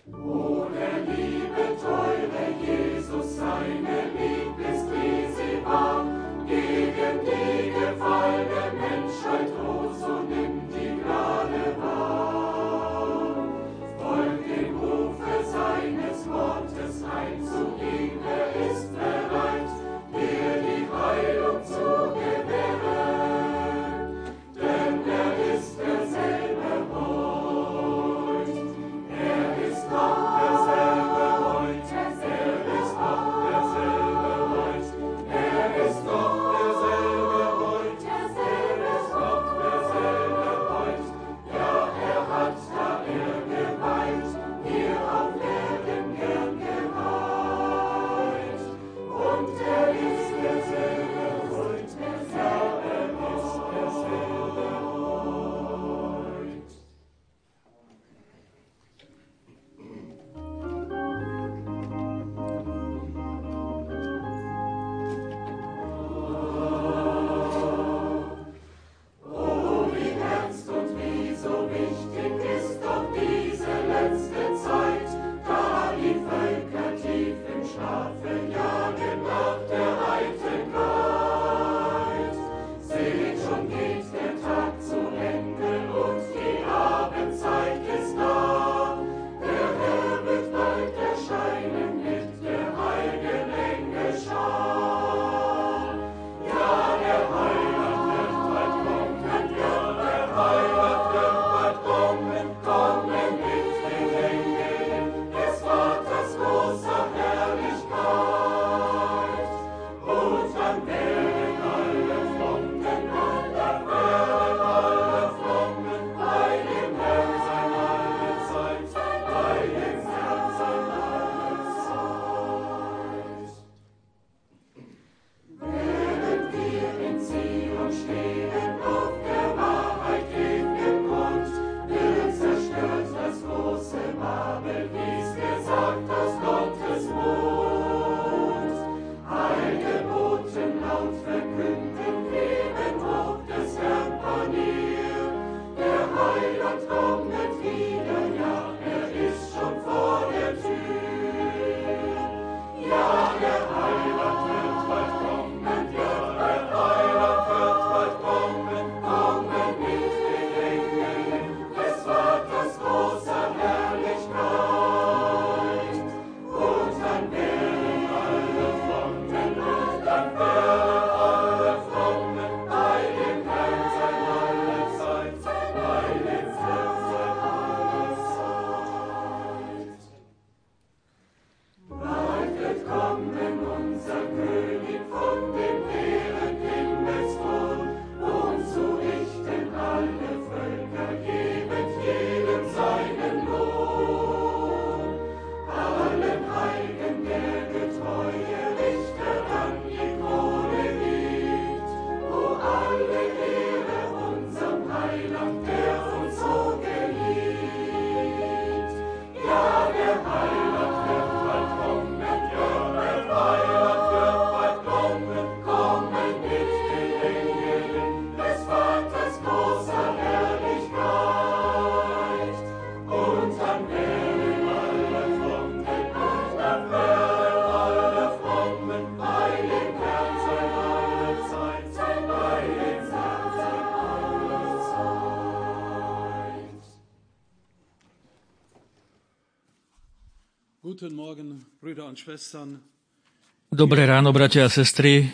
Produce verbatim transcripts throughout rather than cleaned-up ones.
Dobré ráno, bratia a sestry.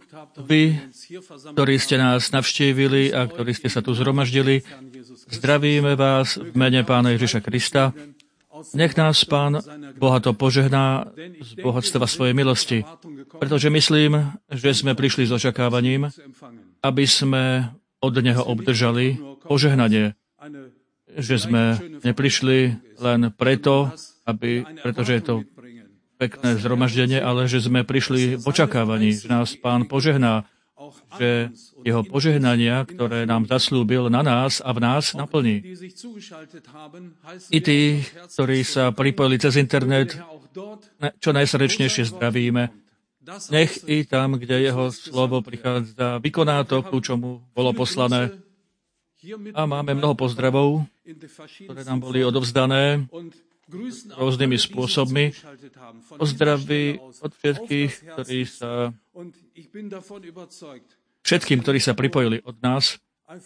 Vy, ktorí ste nás navštívili a ktorí ste sa tu zhromaždili, zdravíme vás v mene Pána Ježiša Krista. Nech nás Pán bohato požehná z bohatstva svojej milosti, pretože myslím, že sme prišli s očakávaním, aby sme od Neho obdržali požehnanie. Že sme neprišli len preto, aby, pretože je to pekné zhromaždenie, ale že sme prišli v očakávaní, že nás Pán požehná, že Jeho požehnania, ktoré nám zaslúbil, na nás a v nás naplní. I tí, ktorí sa pripojili cez internet, čo najsrdečnejšie zdravíme. Nech i tam, kde Jeho slovo prichádza, vykoná to, ku čomu bolo poslané. A máme mnoho pozdravov, ktoré nám boli odovzdané. rôznymi spôsobmi. Pozdraví od všetkých, ktorí sa všetkým, ktorí sa pripojili od nás.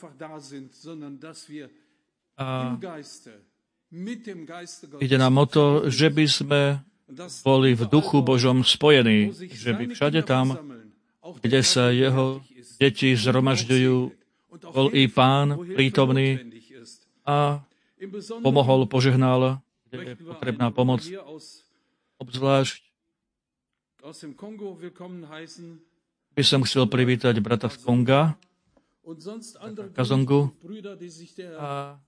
A ide nám o to, že by sme boli v duchu Božom spojení, že by všade tam, kde sa jeho deti zhromažďujú, bol i Pán prítomný a pomohol, požehnal, kde je potrebná pomoc. Obzvlášť by som chcel privítať brata z Konga, Kazongu a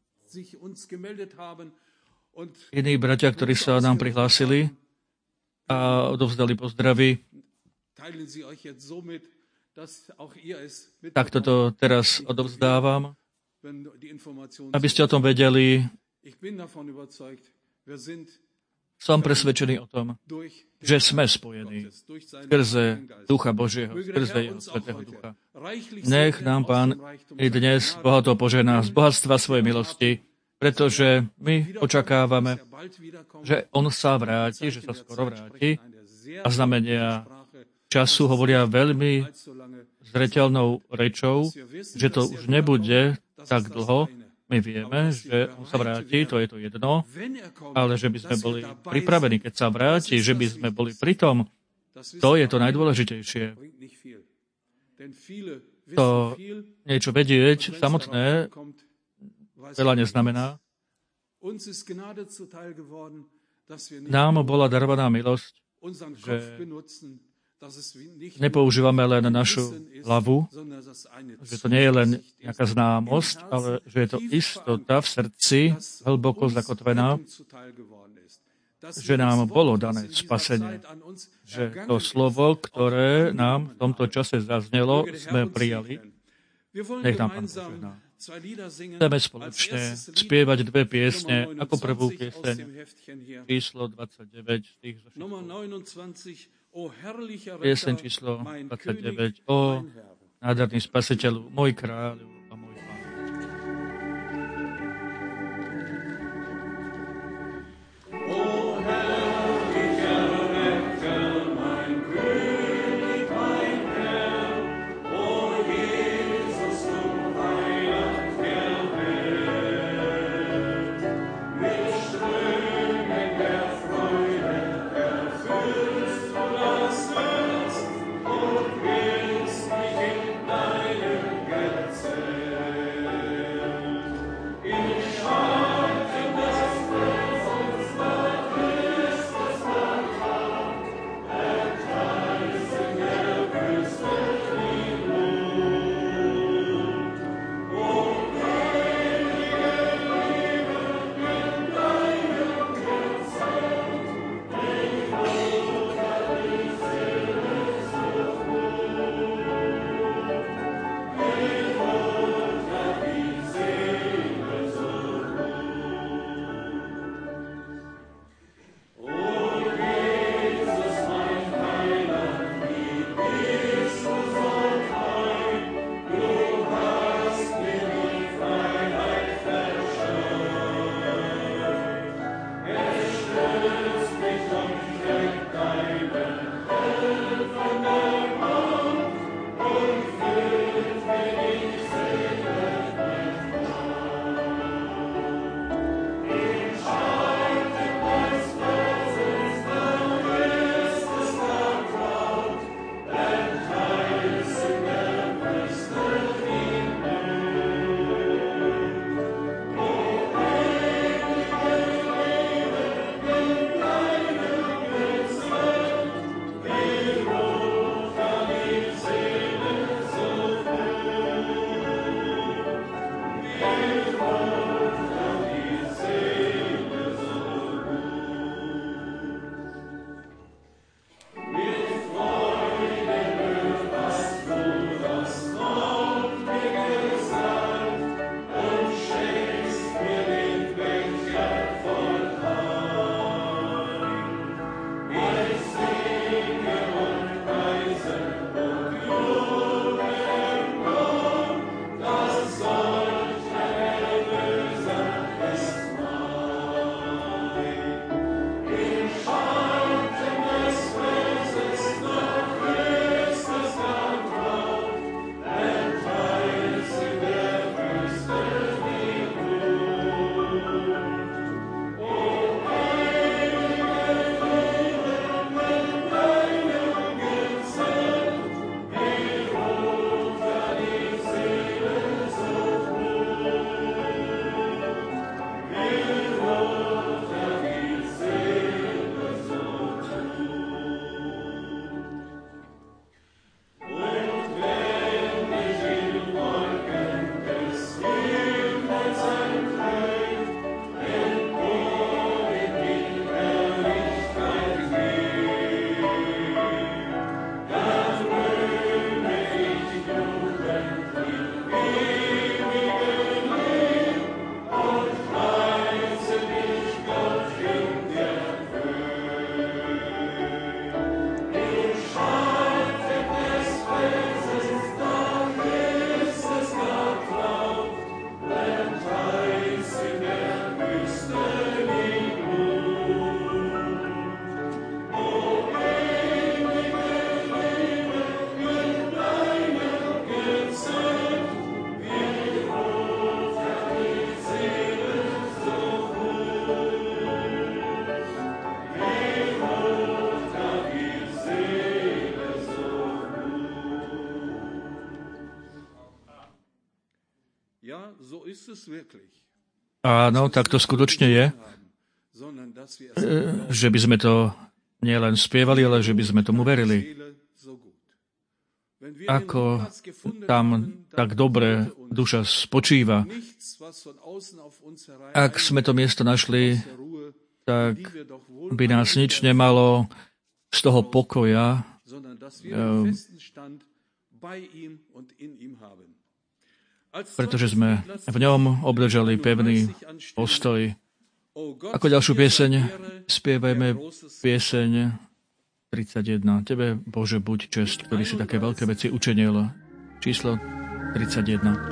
iní bratia, ktorí sa nám prihlásili a odovzdali pozdravy. Tak toto teraz odovzdávam, aby ste o tom vedeli. Som presvedčený o tom, že sme spojení skrze Ducha Božieho, skrze Jeho Svätého Ducha. Nech nám Pán i dnes bohato požehná z bohatstva svojej milosti, pretože my očakávame, že On sa vráti, že sa skoro vráti a znamenia času hovoria veľmi zreteľnou rečou, že to už nebude tak dlho. My vieme, že on sa vráti, to je to jedno, ale že by sme boli pripravení, keď sa vráti, že by sme boli pri tom, to je to najdôležitejšie. To niečo vedieť samotné veľa neznamená. Nám bola darovaná milosť, že nepoužívame len našu hlavu, že to nie je len nejaká známosť, ale že je to istota v srdci, hlboko zakotvená, že nám bolo dané spasenie, že to slovo, ktoré nám v tomto čase zaznelo, sme prijali. Nech nám Pán požehná. Chceme spoločne spievať dve piesne, ako prvú pieseň, číslo dvadsaťdeväť, stých zo všetkého. Pieseň číslo dvadsaťdeväť. O nádherný Spasiteľu, môj kráľ a môj Pán. Say Áno, tak to skutočne je, že by sme to nielen spievali, ale že by sme tomu verili. Ako tam tak dobre duša spočíva. Ak sme to miesto našli, tak by nás nič nemalo z toho pokoja, pretože sme v ňom obdržali pevný postoj. Ako ďalšiu pieseň spievajme pieseň tridsaťjeden. Tebe, Bože, buď česť, ktorý si také veľké veci učinil. Číslo tridsaťjeden.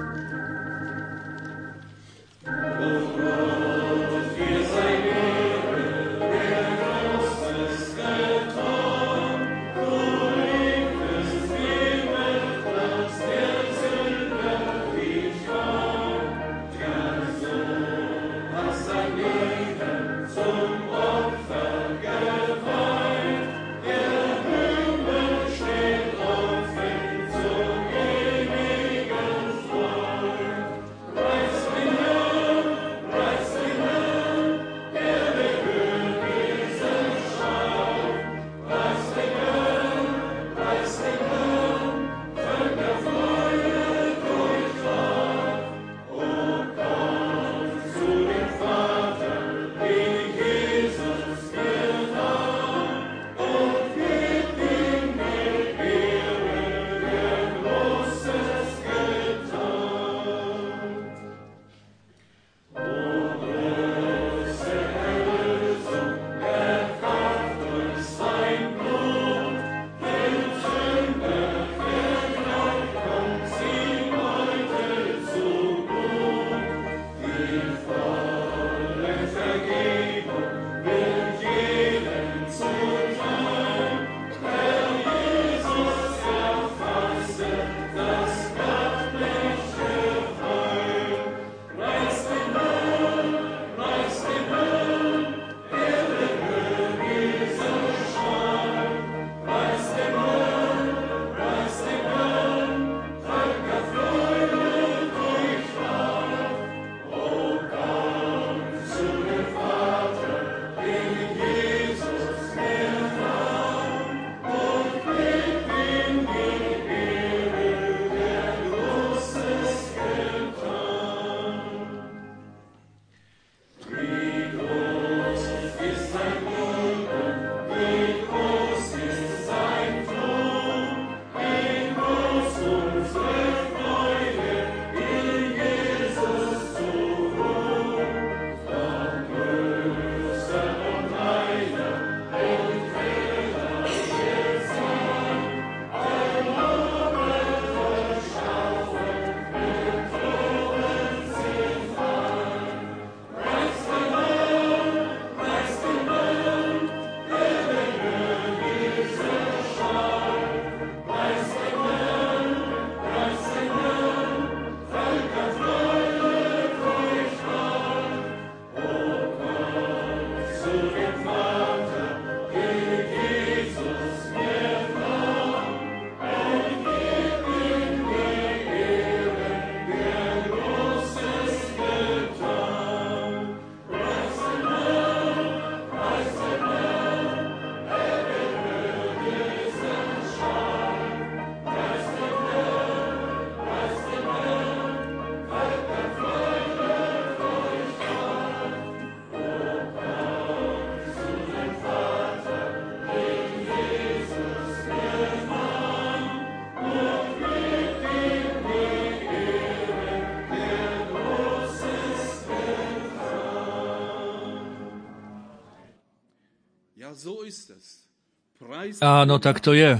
Áno, tak to je.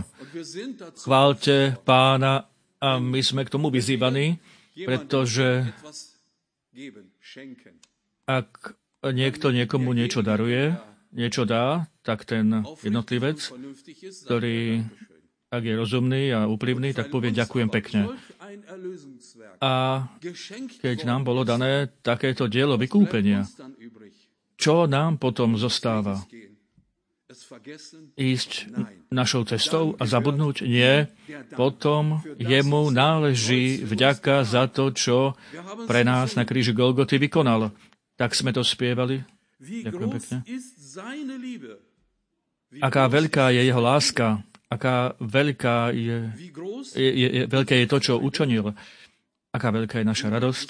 Chváľte Pána a my sme k tomu vyzývaní, pretože ak niekto niekomu niečo daruje, niečo dá, tak ten jednotlivec, ktorý, ak je rozumný a úprimný, tak povie ďakujem pekne. A keď nám bolo dané takéto dielo vykúpenia, čo nám potom zostáva? ísť našou cestou a zabudnúť? Nie. Potom jemu náleží vďaka za to, čo pre nás na kríži Golgoty vykonal. Tak sme to spievali. Ďakujem pekne. Aká veľká je jeho láska, aká veľká je, je, je, je, veľké je to, čo učinil, aká veľká je naša radosť.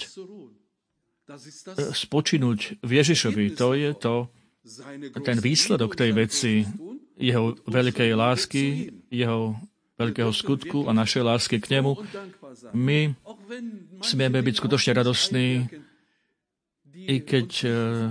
Spočinúť v Ježišovi, to je to, ten výsledok tej veci, jeho veľkej lásky, jeho veľkého skutku a našej lásky k nemu. My smieme byť skutočne radostní, i keď e, e,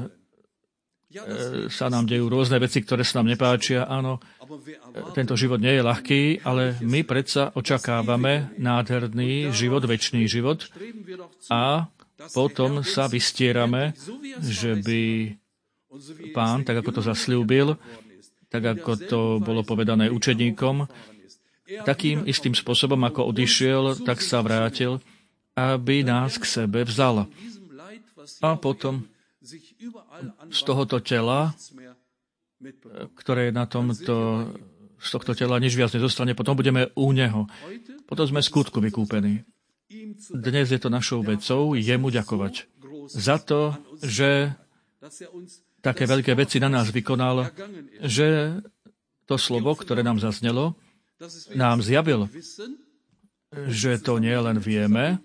sa nám dejú rôzne veci, ktoré sa nám nepáčia. Áno, tento život nie je ľahký, ale my predsa očakávame nádherný život, večný život a potom sa vystierame, že by Pán, tak ako to zasľúbil, tak ako to bolo povedané učeníkom, takým istým spôsobom, ako odišiel, tak sa vrátil, aby nás k sebe vzal. A potom z tohoto tela, ktoré je na tomto, z tohto tela nič viac nezostane, potom budeme u Neho. Potom sme skutku vykúpení. Dnes je to našou vecou jemu ďakovať za to, že také veľké veci na nás vykonal, že to slovo, ktoré nám zaznelo, nám zjavil, že to nie len vieme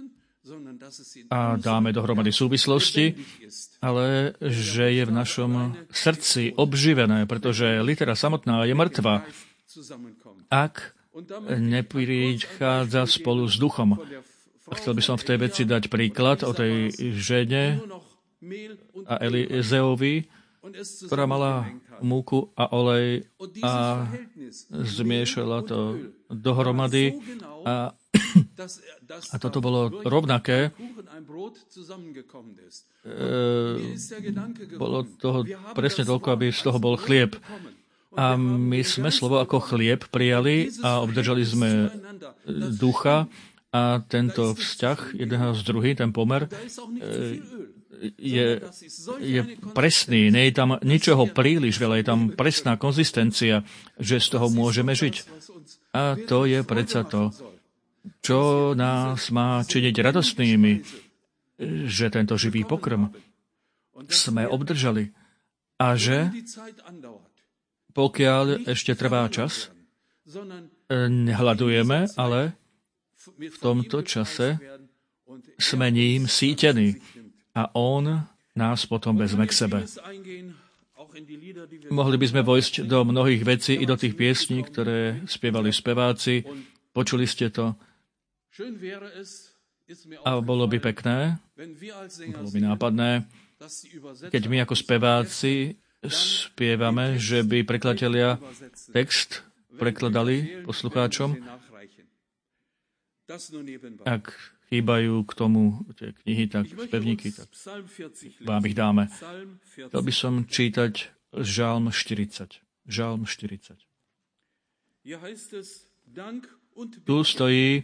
a dáme dohromady súvislosti, ale že je v našom srdci obživené, pretože litera samotná je mŕtva, ak neprichádza spolu s duchom. Chcel by som v tej veci dať príklad o tej žene a Elizeovi, ktorá mala múku a olej a zmiešala to dohromady a, a toto bolo rovnaké. E, bolo toho presne toľko, aby z toho bol chlieb. A my sme slovo ako chlieb prijali a obdržali sme ducha a tento vzťah jedného s druhým, ten pomer, e, Je, je presný, nie je tam ničoho príliš veľa, je tam presná konzistencia, že z toho môžeme žiť. A to je predsa to, čo nás má činiť radostnými, že tento živý pokrm sme obdržali a že pokiaľ ešte trvá čas, nehľadujeme, ale v tomto čase sme ním sítení. A on nás potom vezme k sebe. Mohli by sme vojsť do mnohých vecí i do tých piesní, ktoré spievali speváci. Počuli ste to. A bolo by pekné, bolo by nápadné, keď my ako speváci spievame, že by prekladatelia text prekladali poslucháčom. Ak chýbajú k tomu tie knihy, tak spevníky, tak vám ich dáme. Chcel by som čítať Žalm štyridsať. Žalm štyridsať. Tu stojí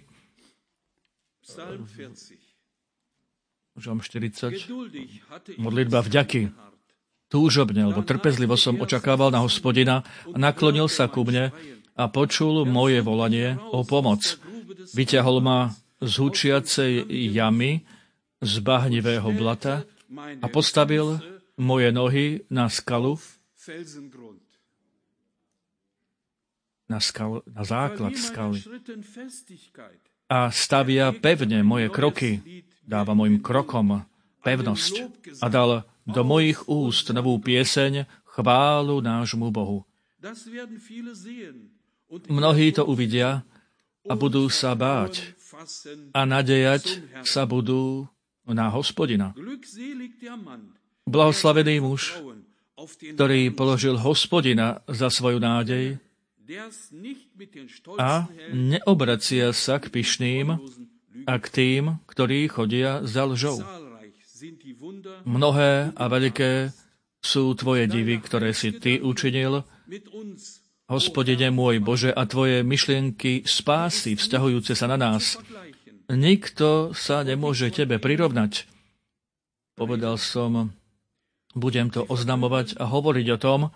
Žalm štyridsať. Modlitba vďaky. Túžobne, alebo trpezlivo som očakával na Hospodina a naklonil sa ku mne a počul moje volanie o pomoc. Vyťahol ma z hučiacej jamy, z bahnivého blata a postavil moje nohy na skalu, na, skal, na základ skaly a stavia pevne moje kroky, dáva mojim krokom pevnosť a dal do mojich úst novú pieseň chválu nášmu Bohu. Mnohí to uvidia a budú sa báť a nadejať sa budú na Hospodina. Blahoslavený muž, ktorý položil Hospodina za svoju nádej a neobracia sa k pyšným a k tým, ktorí chodia za lžou. Mnohé a veľké sú tvoje divy, ktoré si ty učinil, Hospodine môj Bože, a tvoje myšlienky spásy vzťahujúce sa na nás. Nikto sa nemôže tebe prirovnať. Povedal som, budem to oznamovať a hovoriť o tom,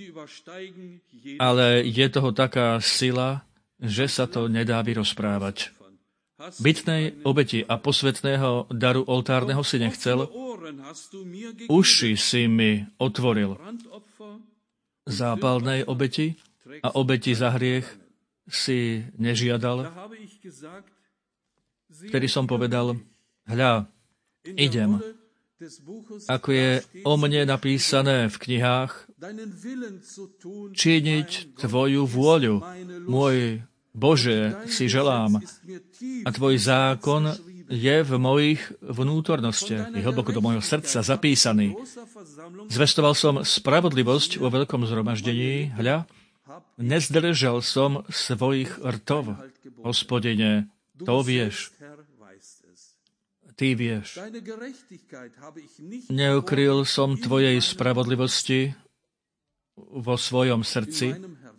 ale je toho taká sila, že sa to nedá vyrozprávať. Bytnej obeti a posvetného daru oltárneho si nechcel, uši si mi otvoril. Zápalnej obeti a obeti za hriech si nežiadal. Vtedy som povedal, hľa, idem. Ako je o mne napísané v knihách, činiť tvoju vôľu, môj Bože, si želám. A tvoj zákon je v mojich vnútornostiach, je hlboko do môjho srdca zapísaný. Zvestoval som spravodlivosť vo veľkom zhromaždení, hľa, nezdržal som svojich rtov. Hospodine, to vieš. Ty vieš. Neukryl som tvojej spravodlivosti vo svojom srdci.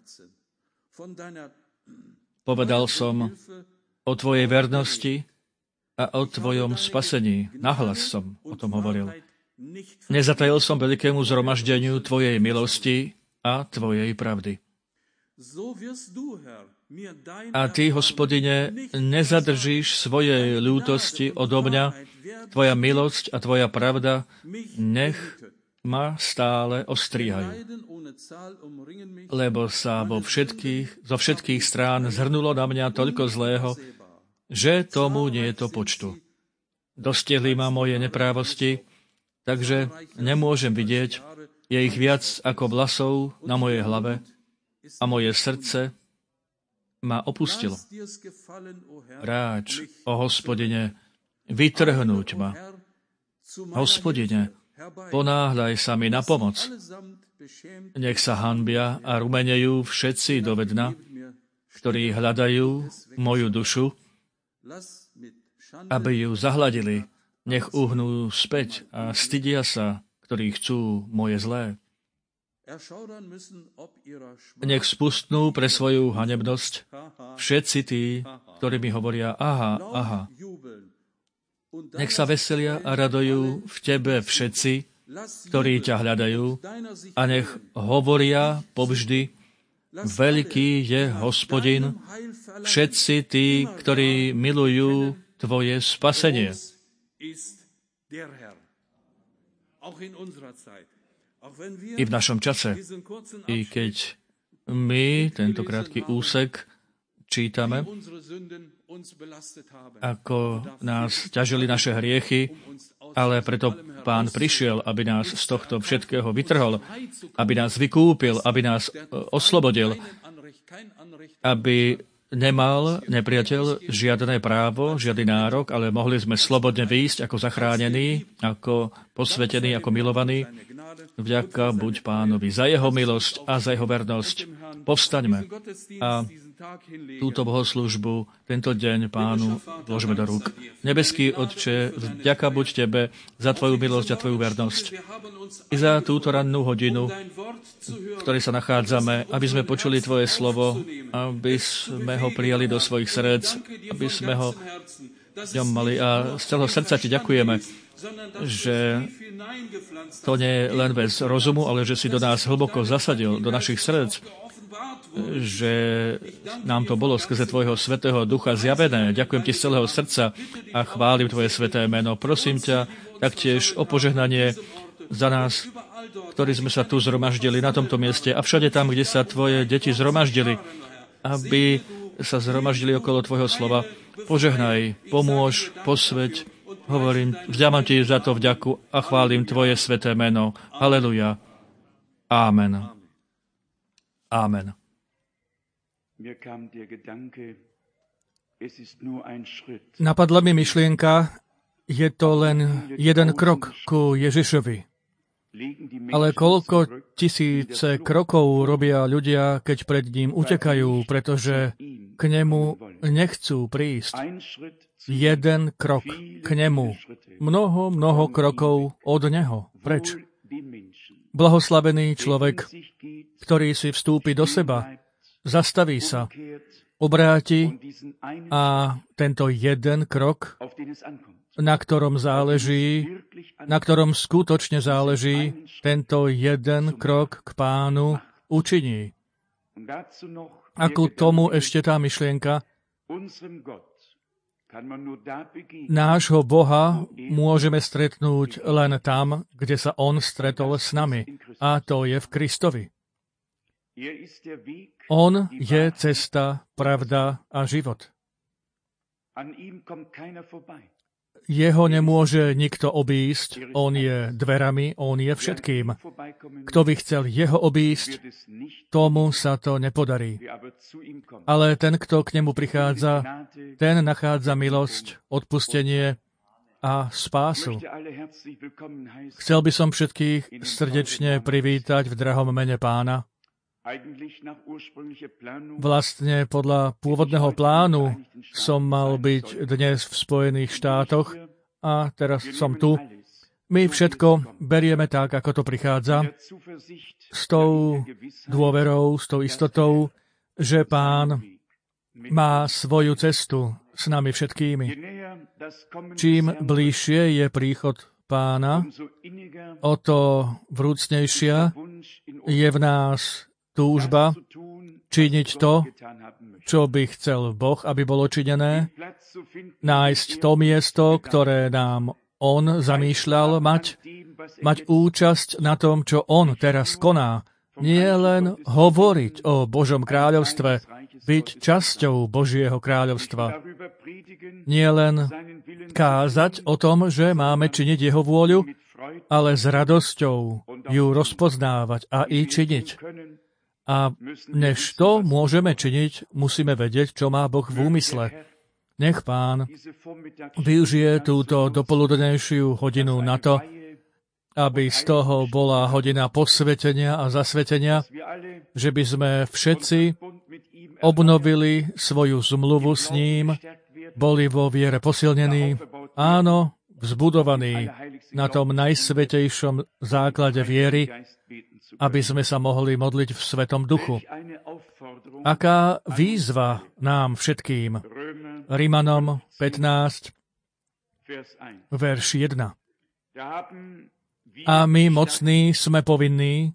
Povedal som o tvojej vernosti a o tvojom spasení. Nahlas som o tom hovoril. Nezatajil som veľkému zhromaždeniu tvojej milosti a tvojej pravdy. A ty, Hospodine, nezadržíš svojej ľútosti odo mňa, tvoja milosť a tvoja pravda, nech ma stále ostríhajú. Lebo sa vo všetkých, zo všetkých strán zhrnulo na mňa toľko zlého, že tomu nie je to počtu. Dostihli ma moje neprávosti, takže nemôžem vidieť, je ich viac ako vlasov na mojej hlave a moje srdce ma opustilo. Ráč, o Hospodine, vytrhnúť ma. Hospodine, ponáhľaj sa mi na pomoc. Nech sa hanbia a rumenejú všetci do vedna, ktorí hľadajú moju dušu, aby ju zahladili. Nech uhnú späť a stydia sa, ktorí chcú moje zlé. Nech spustnú pre svoju hanebnosť všetci tí, ktorí mi hovoria aha, aha. Nech sa veselia a radujú v tebe všetci, ktorí ťa hľadajú, a nech hovoria povždy, veľký je Hospodin, všetci tí, ktorí milujú tvoje spasenie. I v našom čase, i keď my tento krátky úsek čítame, ako nás ťažili naše hriechy, ale preto Pán prišiel, aby nás z tohto všetkého vytrhol, aby nás vykúpil, aby nás oslobodil, aby nemal nepriateľ žiadne právo, žiadny nárok, ale mohli sme slobodne výjsť ako zachránení, ako posvetení, ako milovaní. Vďaka buď Pánovi za jeho milosť a za jeho vernosť. Povstaňme a túto bohoslúžbu, tento deň Pánu vložme do rúk. Nebeský Otče, vďaka buď Tebe za Tvoju milosť a Tvoju vernosť. I za túto rannú hodinu, v ktorej sa nachádzame, aby sme počuli Tvoje slovo, aby sme ho prijali do svojich srdc, aby sme ho v ňom mali. A z celého srdca Ti ďakujeme, že to nie je len bez rozumu, ale že si do nás hlboko zasadil, do našich srdc, že nám to bolo skrze Tvojho Svätého Ducha zjavené. Ďakujem Ti z celého srdca a chválim Tvoje sväté meno. Prosím ťa taktiež o požehnanie za nás, ktorí sme sa tu zhromaždili na tomto mieste a všade tam, kde sa Tvoje deti zhromaždili, aby sa zhromaždili okolo Tvojho slova. Požehnaj, pomôž, posveť. Hovorím, vďamam Ti za to vďaku a chválim Tvoje sväté meno. Haleluja. Amen. Amen. Napadla mi myšlienka, je to len jeden krok ku Ježišovi. Ale koľko tisíce krokov robia ľudia, keď pred ním utekajú, pretože k nemu nechcú prísť. Jeden krok k nemu. Mnoho, mnoho krokov od neho. Preč? Blahoslavený človek, ktorý si vstúpi do seba, zastaví sa, obráti a tento jeden krok, na ktorom záleží, na ktorom skutočne záleží, tento jeden krok k Pánu učiní. A ku tomu ešte tá myšlienka, nášho Boha môžeme stretnúť len tam, kde sa On stretol s nami, a to je v Kristovi. On je cesta, pravda a život. Jeho nemôže nikto obísť, on je dverami, on je všetkým. Kto by chcel jeho obísť, tomu sa to nepodarí. Ale ten, kto k nemu prichádza, ten nachádza milosť, odpustenie a spásu. Chcel by som všetkých srdečne privítať v drahom mene Pána. Vlastne podľa pôvodného plánu som mal byť dnes v Spojených štátoch a teraz som tu. My všetko berieme tak, ako to prichádza, s tou dôverou, s tou istotou, že Pán má svoju cestu s nami všetkými. Čím bližšie je príchod Pána, o to vrúcnejšia je v nás túžba činiť to, čo by chcel Boh, aby bolo činené, nájsť to miesto, ktoré nám On zamýšľal mať, mať účasť na tom, čo On teraz koná. Nie len hovoriť o Božom kráľovstve, byť časťou Božieho kráľovstva. Nie len kázať o tom, že máme činiť Jeho vôľu, ale s radosťou ju rozpoznávať a i činiť. A než to môžeme činiť, musíme vedieť, čo má Boh v úmysle. Nech Pán využije túto dopoludnejšiu hodinu na to, aby z toho bola hodina posvetenia a zasvetenia, že by sme všetci obnovili svoju zmluvu s ním, boli vo viere posilnení, áno, vzbudovaní na tom najsvätejšom základe viery, aby sme sa mohli modliť v Svetom Duchu. Aká výzva nám všetkým? Rimanom pätnásť, verš jeden. A my mocní sme povinní.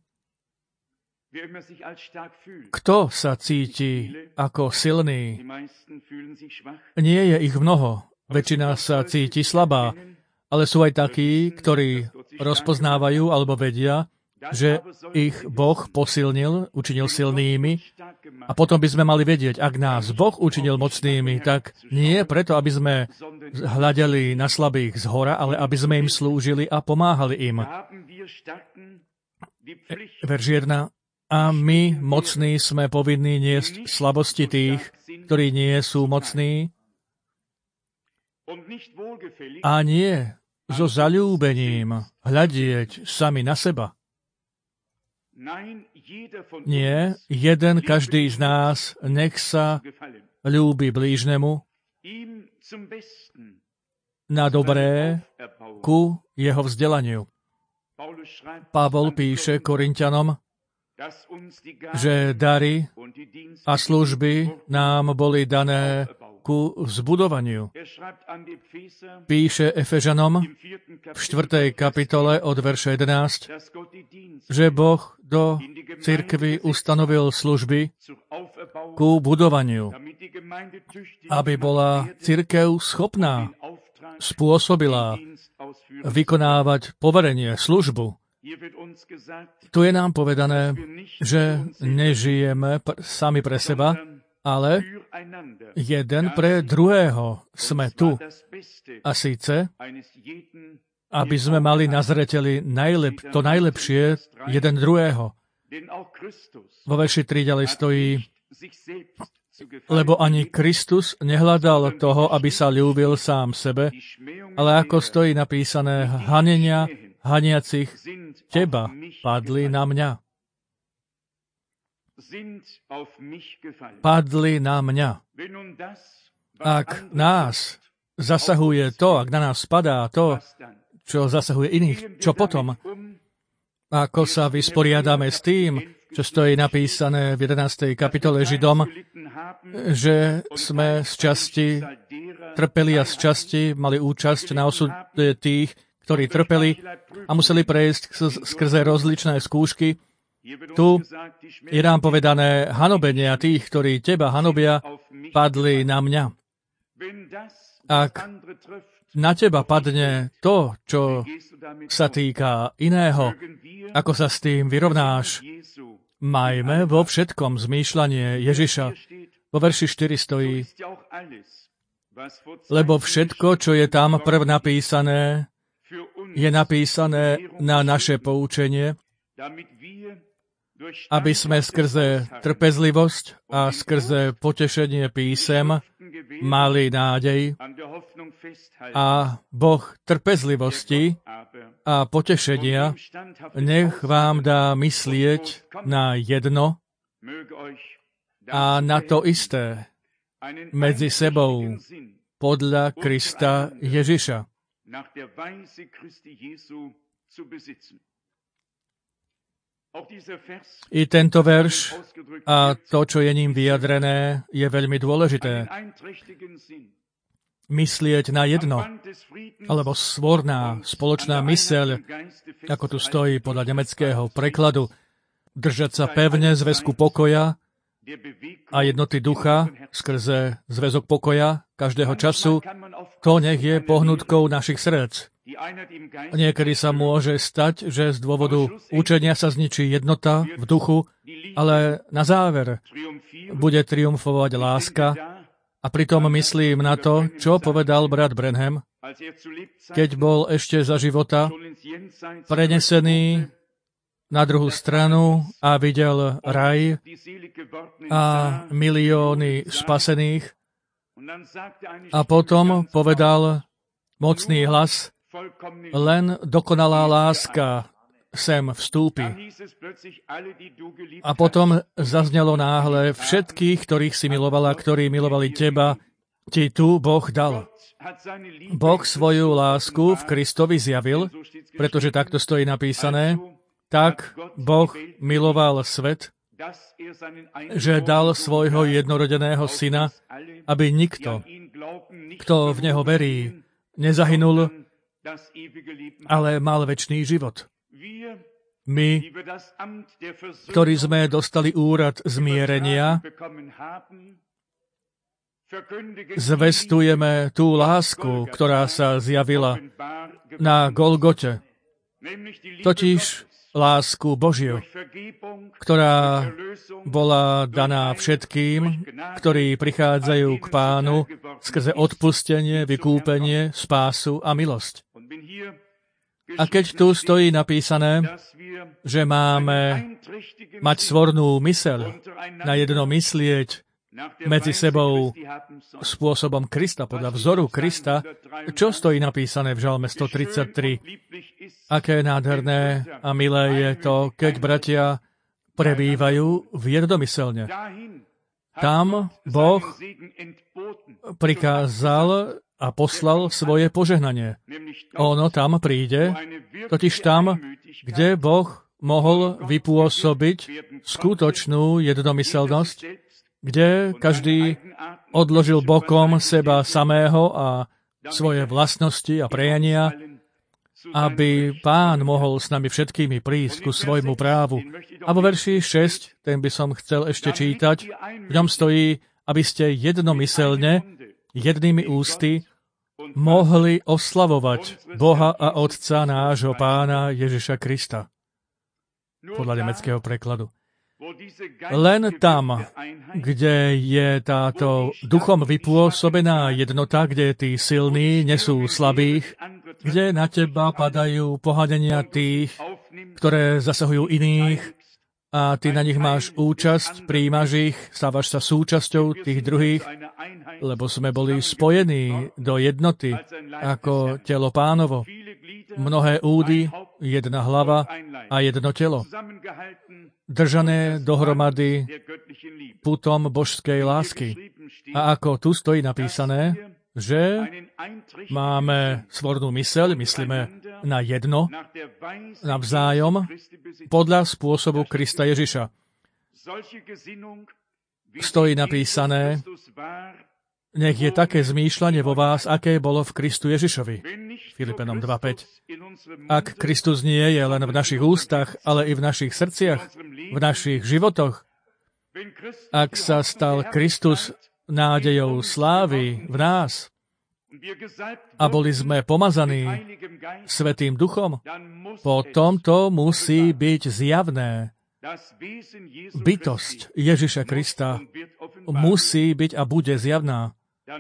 Kto sa cíti ako silný? Nie je ich mnoho. Väčšina sa cíti slabá, ale sú aj takí, ktorí rozpoznávajú alebo vedia, že ich Boh posilnil, učinil silnými, a potom by sme mali vedieť, ak nás Boh učinil mocnými, tak nie preto, aby sme hľadeli na slabých zhora, ale aby sme im slúžili a pomáhali im. Verš jeden. A my, mocní, sme povinní niesť slabosti tých, ktorí nie sú mocní, a nie so zaľúbením hľadieť sami na seba. Nie, jeden každý z nás nech sa ľúbi blížnemu na dobré ku jeho vzdelaniu. Pavol píše Korinťanom, že dary a služby nám boli dané ku vzbudovaniu. Píše Efežanom v štvrtej kapitole od verša jedenásť, že Boh do cirkvi ustanovil služby ku budovaniu, aby bola cirkev schopná, spôsobilá vykonávať poverenie, službu. Tu je nám povedané, že nežijeme pr- sami pre seba, ale jeden pre druhého sme tu. A síce, aby sme mali na zreteli najlep- to najlepšie jeden druhého. Vo verši tri ďalej stojí, lebo ani Kristus nehľadal toho, aby sa ľúbil sám sebe, ale ako stojí napísané, hanenia haniacich teba padli na mňa. Padli na mňa. Ak nás zasahuje to, ak na nás spadá to, čo zasahuje iných, čo potom? Ako sa vysporiadame s tým, čo stojí napísané v jedenástej kapitole Židom, že sme z časti trpeli a z časti mali účasť na osude tých, ktorí trpeli a museli prejsť skrze rozličné skúšky. Tu je nám povedané, hanobenia tých, ktorí teba hanobia, padli na mňa. Ak na teba padne to, čo sa týka iného, ako sa s tým vyrovnáš, majme vo všetkom zmýšľanie Ježiša. Vo verši štyri stojí, lebo všetko, čo je tam prv napísané, je napísané na naše poučenie, aby sme skrze trpezlivosť a skrze potešenie písem mali nádej a Boh trpezlivosti a potešenia nech vám dá myslieť na jedno a na to isté medzi sebou podľa Krista Ježiša. I tento verš a to, čo je ním vyjadrené, je veľmi dôležité. Myslieť na jedno, alebo svorná, spoločná myseľ, ako tu stojí podľa nemeckého prekladu, držať sa pevne zväzku pokoja a jednoty ducha skrze zväzok pokoja každého času, to nech je pohnutkou našich srdc. Niekedy sa môže stať, že z dôvodu učenia sa zničí jednota v duchu, ale na záver bude triumfovať láska a pritom myslím na to, čo povedal brat Branham, keď bol ešte za života prenesený na druhú stranu a videl raj a milióny spasených a potom povedal mocný hlas, len dokonalá láska sem vstúpi. A potom zaznelo náhle všetkých, ktorých si milovala, ktorí milovali teba, ti tu Boh dal. Boh svoju lásku v Kristovi zjavil, pretože takto stojí napísané, tak Boh miloval svet, že dal svojho jednorodeného syna, aby nikto, kto v neho verí, nezahynul, ale mal večný život. My, ktorí sme dostali úrad zmierenia, zvestujeme tú lásku, ktorá sa zjavila na Golgote, totiž lásku Božiu, ktorá bola daná všetkým, ktorí prichádzajú k Pánu skrze odpustenie, vykúpenie, spásu a milosť. A keď tu stojí napísané, že máme mať svornú myseľ, na jedno myslieť medzi sebou spôsobom Krista, podľa vzoru Krista, čo stojí napísané v Žalme stotridsaťtri? Aké nádherné a milé je to, keď bratia prebývajú v jednomyselne. Tam Boh prikázal a poslal svoje požehnanie. Ono tam príde, totiž tam, kde Boh mohol vypôsobiť skutočnú jednomyselnosť, kde každý odložil bokom seba samého a svoje vlastnosti a prejania, aby Pán mohol s nami všetkými prísť ku svojmu právu. A vo verši šesť, ten by som chcel ešte čítať, v ňom stojí, aby ste jednomyselne, jednými ústy, mohli oslavovať Boha a Otca nášho Pána Ježiša Krista. Podľa nemeckého prekladu. Len tam, kde je táto duchom vypôsobená jednota, kde tí silní nesú slabých, kde na teba padajú pohádenia tých, ktoré zasahujú iných a ty na nich máš účasť, príjmaš ich, stávaš sa súčasťou tých druhých, lebo sme boli spojení do jednoty ako telo Pánovo. Mnohé údy, jedna hlava a jedno telo. Držané dohromady putom božskej lásky. A ako tu stojí napísané, že máme svornú myseľ, myslíme na jedno, navzájom, podľa spôsobu Krista Ježiša. Stojí napísané, nech je také zmýšľanie vo vás, aké bolo v Kristu Ježišovi. Filipenom dva päť. Ak Kristus nie je len v našich ústach, ale i v našich srdciach, v našich životoch, ak sa stal Kristus nádejou slávy v nás a boli sme pomazaní Svätým Duchom, potom to musí byť zjavné. Bytosť Ježiša Krista musí byť a bude zjavná.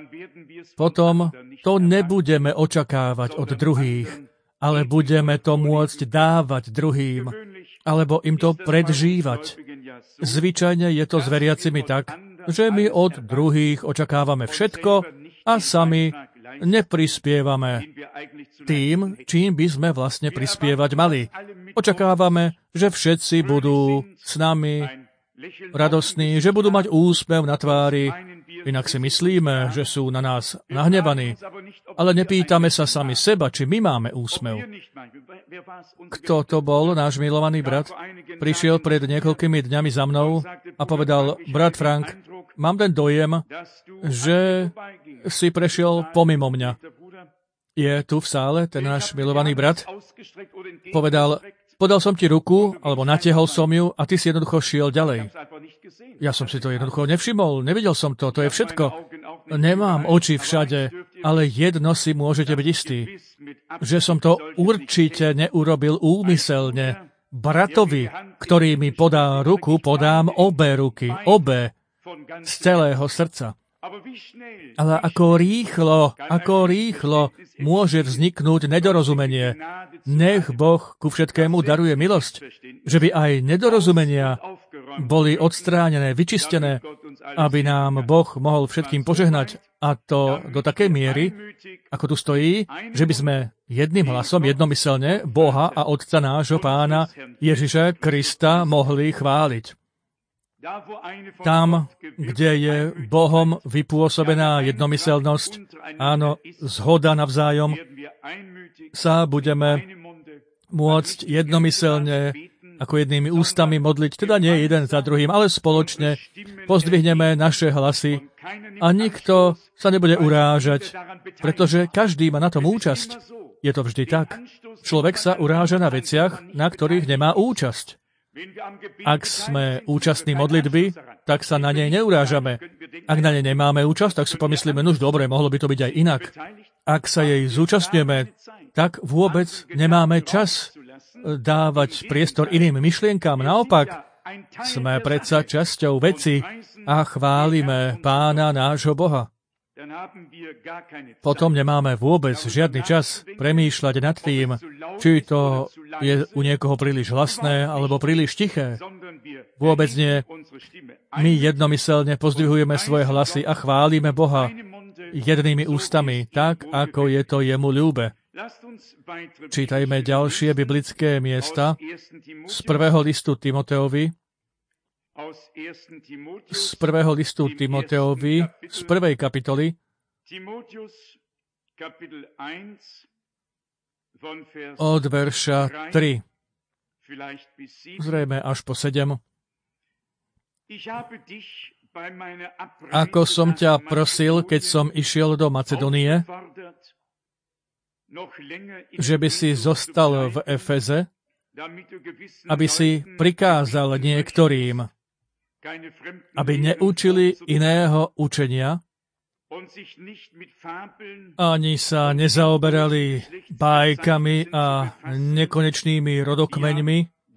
Potom to nebudeme očakávať od druhých, ale budeme to môcť dávať druhým, alebo im to predžívať. Zvyčajne je to s veriacimi tak, že my od druhých očakávame všetko a sami neprispievame tým, čím by sme vlastne prispievať mali. Očakávame, že všetci budú s nami radostní, že budú mať úsmev na tvári, inak si myslíme, že sú na nás nahnevaní, ale nepýtame sa sami seba, či my máme úsmev. Kto to bol, náš milovaný brat? Prišiel pred niekoľkými dňami za mnou a povedal, brat Frank, mám ten dojem, že si prešiel pomimo mňa. Je tu v sále ten náš milovaný brat? Povedal, podal som ti ruku, alebo natiahol som ju a ty si jednoducho šiel ďalej. Ja som si to jednoducho nevšimol, nevidel som to, to je všetko. Nemám oči všade, ale jedno si môžete byť istí, že som to určite neurobil úmyselne. Bratovi, ktorý mi podá ruku, podám obe ruky, obe, z celého srdca. Ale ako rýchlo, ako rýchlo môže vzniknúť nedorozumenie. Nech Boh ku všetkému daruje milosť, že by aj nedorozumenia boli odstránené, vyčistené, aby nám Boh mohol všetkým požehnať. A to do takej miery, ako tu stojí, že by sme jedným hlasom, jednomyselne Boha a Otca nášho Pána Ježiša Krista mohli chváliť. Tam, kde je Bohom vypôsobená jednomyselnosť, áno, zhoda navzájom, sa budeme môcť jednomyselne ako jednými ústami modliť, teda nie jeden za druhým, ale spoločne pozdvihneme naše hlasy a nikto sa nebude urážať, pretože každý má na tom účasť. Je to vždy tak. Človek sa uráža na veciach, na ktorých nemá účasť. Ak sme účastní modlitby, tak sa na nej neurážame. Ak na nej nemáme účasť, tak si pomyslíme, nuž dobre, mohlo by to byť aj inak. Ak sa jej zúčastňujeme, tak vôbec nemáme čas dávať priestor iným myšlienkám. Naopak, sme predsa časťou veci a chválime Pána nášho Boha. Potom nemáme vôbec žiadny čas premýšľať nad tým, či to je u niekoho príliš hlasné alebo príliš tiché. Vôbec nie. My jednomyselne pozdvihujeme svoje hlasy a chválime Boha jednými ústami, tak, ako je to jemu ľúbe. Čítajme ďalšie biblické miesta z prvého listu Timoteovi, z prvého listu Timoteovi, z prvej kapitoly, od verša tri, zrejme až po sedem. Ako som ťa prosil, keď som išiel do Macedónie, že by si zostal v Efeze, aby si prikázal niektorým, aby neučili iného učenia, ani sa nezaoberali bájkami a nekonečnými rodokmeňmi,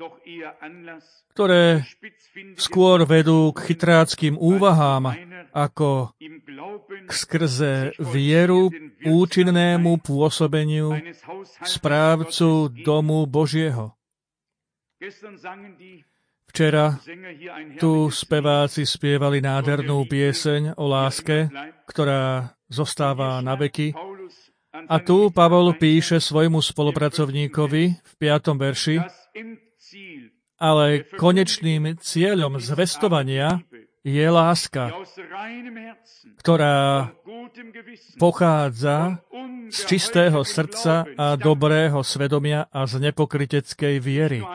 ktoré skôr vedú k chytráckým úvahám, ako k skrze vieru účinnému pôsobeniu správcu domu Božieho. Včera tu speváci spievali nádhernú pieseň o láske, ktorá zostáva na veky. A tu Pavol píše svojmu spolupracovníkovi v piatom verši, ale konečným cieľom zvestovania je láska, ktorá pochádza z čistého srdca a dobrého svedomia a z nepokryteckej viery.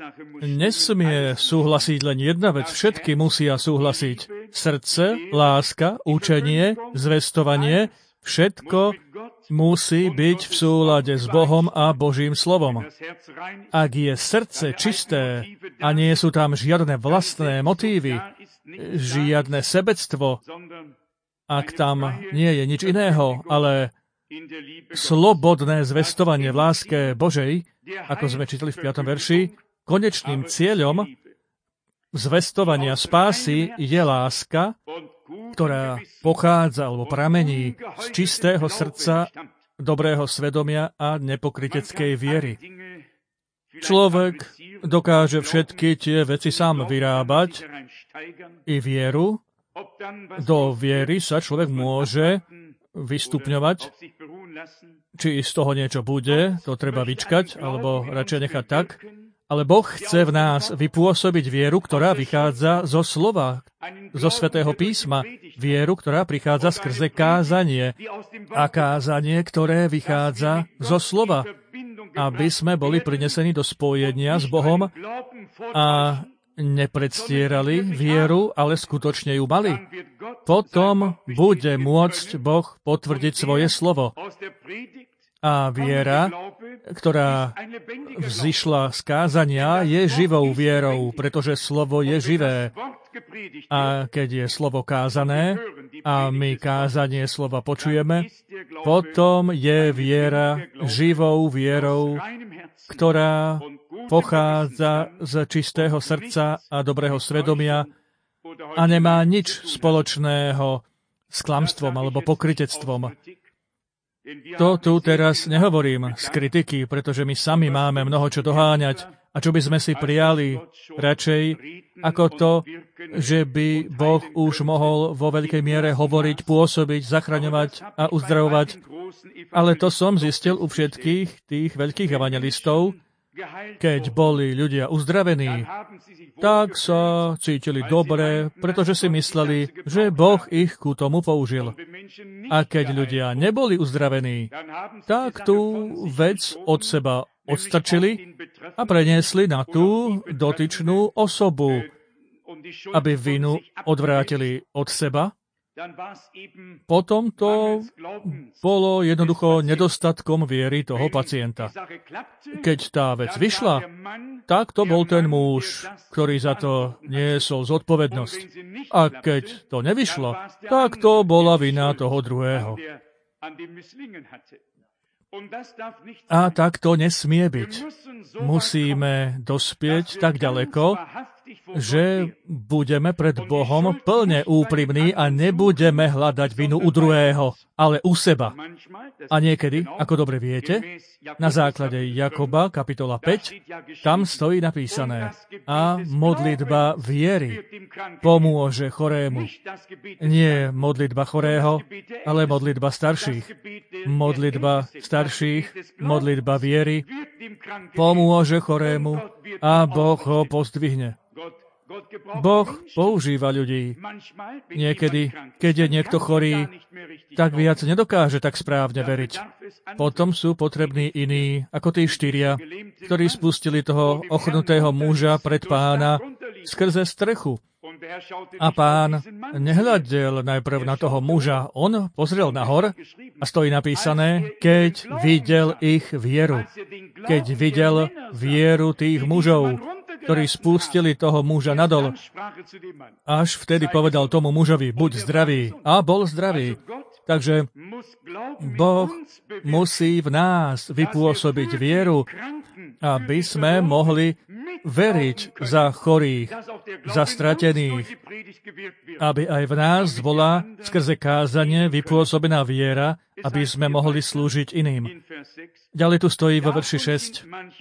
Nesmie súhlasiť len jedna vec, všetky musia súhlasiť. Srdce, láska, učenie, zvestovanie, všetko musí byť v súlade s Bohom a Božím slovom. Ak je srdce čisté a nie sú tam žiadne vlastné motívy, žiadne sebectvo, ak tam nie je nič iného, ale slobodné zvestovanie v láske Božej, ako sme čítali v piatom verši, konečným cieľom zvestovania spásy je láska, ktorá pochádza alebo pramení z čistého srdca, dobrého svedomia a nepokryteckej viery. Človek dokáže všetky tie veci sám vyrábať, i vieru. Do viery sa človek môže vystupňovať, či z toho niečo bude, to treba vyčkať, alebo radšej nechať tak. Ale Boh chce v nás vypôsobiť vieru, ktorá vychádza zo slova, zo Svätého písma. Vieru, ktorá prichádza skrze kázanie. A kázanie, ktoré vychádza zo slova. Aby sme boli prinesení do spojenia s Bohom a nepredstierali vieru, ale skutočne ju mali. Potom bude môcť Boh potvrdiť svoje slovo. A viera, ktorá vzišla z kázania, je živou vierou, pretože slovo je živé. A keď je slovo kázané a my kázanie slova počujeme, potom je viera živou vierou, ktorá pochádza z čistého srdca a dobrého svedomia a nemá nič spoločného s klamstvom alebo pokrytectvom. To tu teraz nehovorím z kritiky, pretože my sami máme mnoho čo doháňať a čo by sme si prijali radšej ako to, že by Boh už mohol vo veľkej miere hovoriť, pôsobiť, zachraňovať a uzdravovať. Ale to som zistil u všetkých tých veľkých evangelistov, keď boli ľudia uzdravení, tak sa cítili dobre, pretože si mysleli, že Boh ich ku tomu použil. A keď ľudia neboli uzdravení, tak tú vec od seba odstrčili a preniesli na tú dotyčnú osobu, aby vinu odvrátili od seba. Potom to bolo jednoducho nedostatkom viery toho pacienta. Keď tá vec vyšla, tak to bol ten muž, ktorý za to niesol zodpovednosť. A keď to nevyšlo, tak to bola vina toho druhého. A tak to nesmie byť. Musíme dospieť tak ďaleko, že budeme pred Bohom plne úprimní a nebudeme hľadať vinu u druhého, ale u seba. A niekedy, ako dobre viete, na základe Jakoba, kapitola päť, tam stojí napísané: a modlitba viery pomôže chorému. Nie modlitba chorého, ale modlitba starších. Modlitba starších, modlitba viery pomôže chorému a Boh ho pozdvihne. Boh používa ľudí. Niekedy, keď je niekto chorý, tak viac nedokáže tak správne veriť. Potom sú potrební iní, ako tí štyria, ktorí spustili toho ochrnutého muža pred Pána skrze strechu. A Pán nehľadel najprv na toho muža, on pozrel nahor a stojí napísané, keď videl ich vieru. Keď videl vieru tých mužov, ktorí spustili toho muža nadol. Až vtedy povedal tomu mužovi, buď zdravý. A bol zdravý. Takže Boh musí v nás vypôsobiť vieru, aby sme mohli veriť za chorých, za stratených, aby aj v nás bola skrze kázanie vypôsobená viera, aby sme mohli slúžiť iným. Ďalej tu stojí vo verši šesť.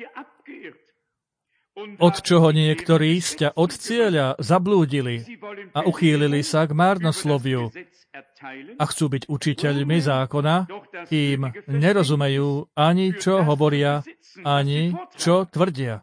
Od čoho niektorí sťa od cieľa zablúdili a uchýlili sa k márnosloviu a chcú byť učiteľmi zákona, kým nerozumejú ani čo hovoria, ani čo tvrdia.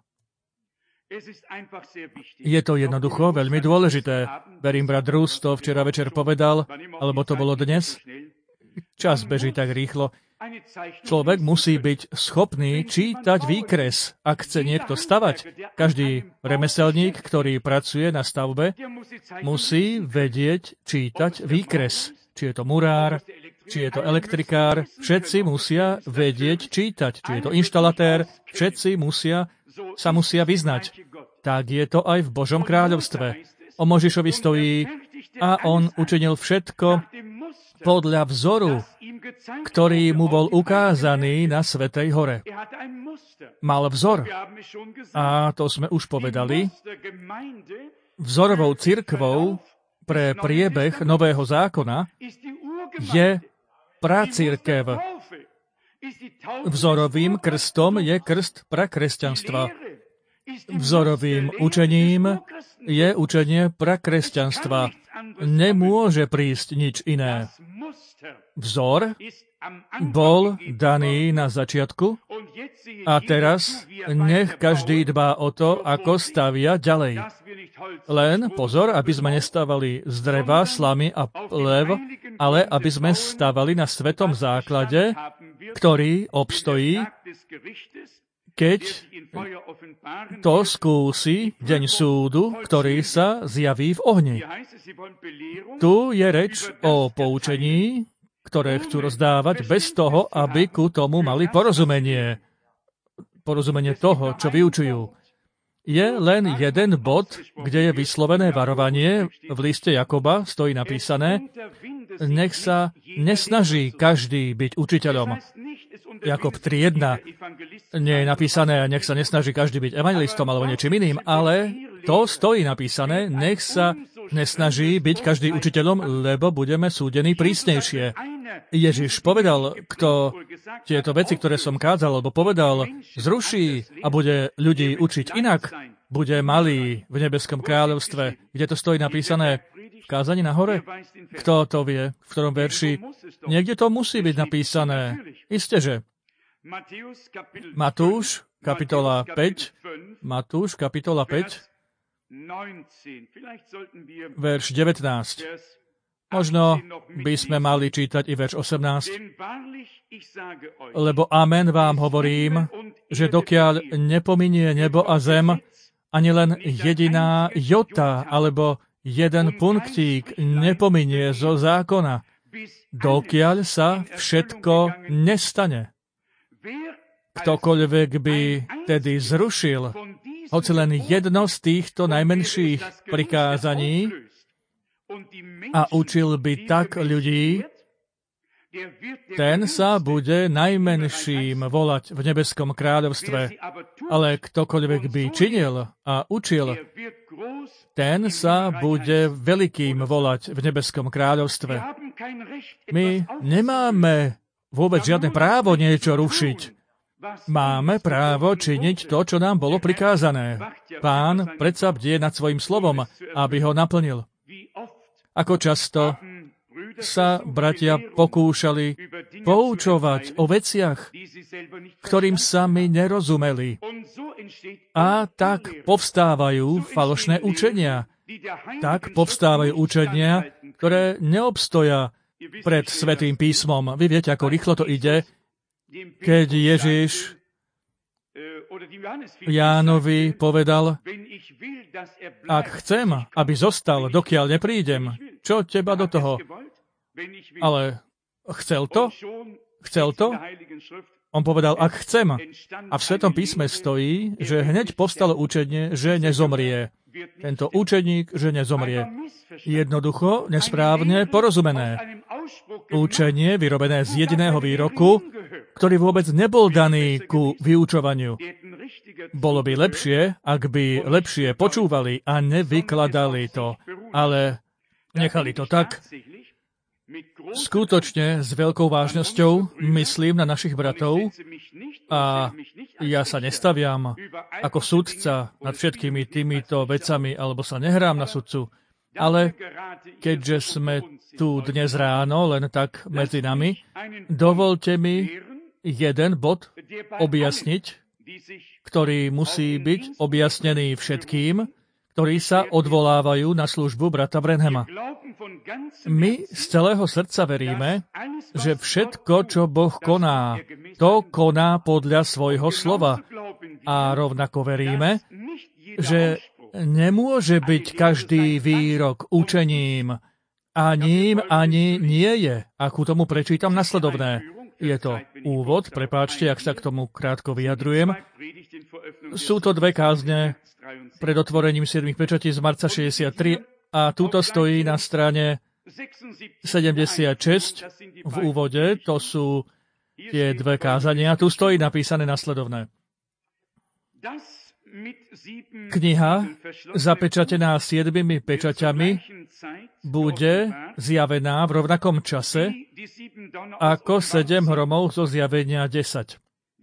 Je to jednoducho veľmi dôležité. Verím, brat Rus to včera večer povedal, alebo to bolo dnes. Čas beží tak rýchlo. Človek musí byť schopný čítať výkres, ak chce niekto stavať. Každý remeselník, ktorý pracuje na stavbe, musí vedieť čítať výkres. Či je to murár, či je to elektrikár, všetci musia vedieť čítať. Či je to inštalatér, všetci musia, sa musia vyznať. Tak je to aj v Božom kráľovstve. O Možišovi stojí: a on učinil všetko podľa vzoru, ktorý mu bol ukázaný na Svätej hore. Mal vzor. A to sme už povedali. Vzorovou cirkvou pre priebeh Nového zákona je pracirkev. Vzorovým krstom je krst prakresťanstva. Vzorovým učením je učenie prakresťanstva. Nemôže prísť nič iné. Vzor bol daný na začiatku a teraz nech každý dbá o to, ako stavia ďalej. Len pozor, aby sme nestávali z dreva, slamy a plev, ale aby sme stavali na svetom základe, ktorý obstojí, keď to skúsi deň súdu, ktorý sa zjaví v ohni. Tu je reč o poučení, ktoré chcú rozdávať bez toho, aby ku tomu mali porozumenie. Porozumenie toho, čo vyučujú. Je len jeden bod, kde je vyslovené varovanie. V liste Jakoba stojí napísané: nech sa nesnaží každý byť učiteľom. Jakob tri jedna. Nie je napísané, nech sa nesnaží každý byť evangelistom alebo niečím iným, ale to stojí napísané: nech sa nesnaží byť každý učiteľom, lebo budeme súdení prísnejšie. Ježiš povedal, kto tieto veci, ktoré som kádzal, alebo povedal, zruší a bude ľudí učiť inak, bude malý v nebeskom kráľovstve. Kde to stojí napísané? V kázaní na hore? Kto to vie? V ktorom verši? Niekde to musí byť napísané. Istéže. Matúš, kapitola päť. Matúš, kapitola päť. Verš devätnásť. Možno by sme mali čítať i verš osemnásť. Lebo amen vám hovorím, že dokiaľ nepominie nebo a zem, ani len jediná jota alebo jeden punktík nepominie zo zákona, dokiaľ sa všetko nestane. Ktokoľvek by tedy zrušil hoci len jedno z týchto najmenších prikázaní a učil by tak ľudí, ten sa bude najmenším volať v nebeskom kráľovstve. Ale ktokoľvek by činil a učil, ten sa bude veľkým volať v nebeskom kráľovstve. My nemáme vôbec žiadne právo niečo rušiť. Máme právo činiť to, čo nám bolo prikázané. Pán predsa bdie nad svojím slovom, aby ho naplnil. Ako často sa bratia pokúšali poučovať o veciach, ktorým sami nerozumeli. A tak povstávajú falošné učenia. Tak povstávajú učenia, ktoré neobstoja pred Svätým písmom. Vy viete, ako rýchlo to ide, keď Ježiš Jánovi povedal: ak chcem, aby zostal, dokiaľ neprídem, čo teba do toho? Ale chcel to? Chcel to? On povedal, ak chcem. A v Svetom písme stojí, že hneď povstalo učenie, že nezomrie. Tento učeník, že nezomrie. Jednoducho, nesprávne porozumené. Učenie vyrobené z jediného výroku, ktorý vôbec nebol daný ku vyučovaniu. Bolo by lepšie, ak by lepšie počúvali a nevykladali to, ale nechali to tak. Skutočne s veľkou vážnosťou myslím na našich bratov a ja sa nestaviam ako sudca nad všetkými týmito vecami, alebo sa nehrám na sudcu, ale keďže sme tu dnes ráno, len tak medzi nami, dovolte mi jeden bod objasniť, ktorý musí byť objasnený všetkým, ktorí sa odvolávajú na službu brata Branhama. My z celého srdca veríme, že všetko, čo Boh koná, to koná podľa svojho slova. A rovnako veríme, že nemôže byť každý výrok učením, a ním ani nie je. A ku tomu prečítam nasledovné. Je to úvod, prepáčte, ak sa k tomu krátko vyjadrujem. Sú to dve kázne pred otvorením siedmich pečatí z marca šesťdesiattri a túto stojí na strane sedemdesiatšesť v úvode. To sú tie dve kázania. Tu stojí napísané nasledovné. Kniha, zapečatená siedmimi pečaťami, bude zjavená v rovnakom čase ako sedem hromov zo zjavenia desať.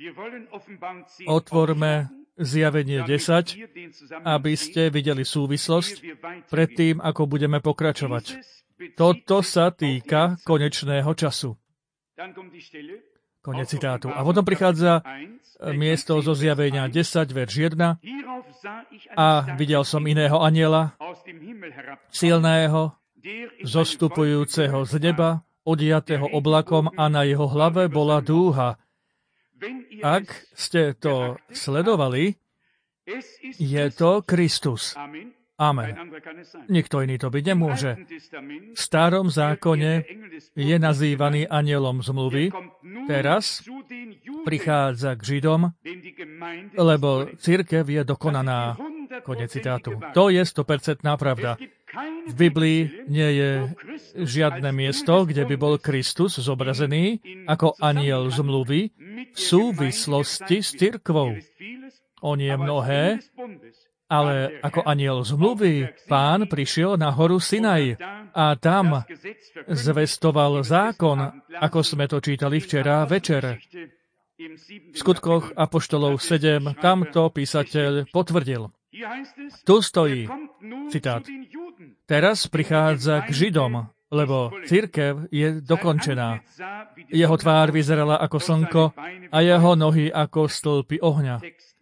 Otvorme zjavenie desať, aby ste videli súvislosť pred tým, ako budeme pokračovať. Toto sa týka konečného času. Konec citátu. A potom prichádza miesto zo zjavenia desať, verš jeden. A videl som iného anjela, silného, zostupujúceho z neba, odiatého oblakom a na jeho hlave bola dúha. Ak ste to sledovali, je to Kristus. Amen. Nikto iný to byť nemôže. V starom zákone je nazývaný anjelom zmluvy. Teraz prichádza k Židom, lebo cirkev je dokonaná. Konec citátu. To je sto percent pravda. V Biblii nie je žiadne miesto, kde by bol Kristus zobrazený ako anjel zmluvy v súvislosti s cirkvou. On je mnohé, ale ako anjel zmluvy, Pán prišiel na horu Sinaj a tam zvestoval zákon, ako sme to čítali včera večer. V skutkoch apoštolov sedem tamto písateľ potvrdil. Tu stojí, citát, teraz prichádza k Židom, lebo cirkev je dokončená. Jeho tvár vyzerala ako slnko a jeho nohy ako stĺpy ohňa.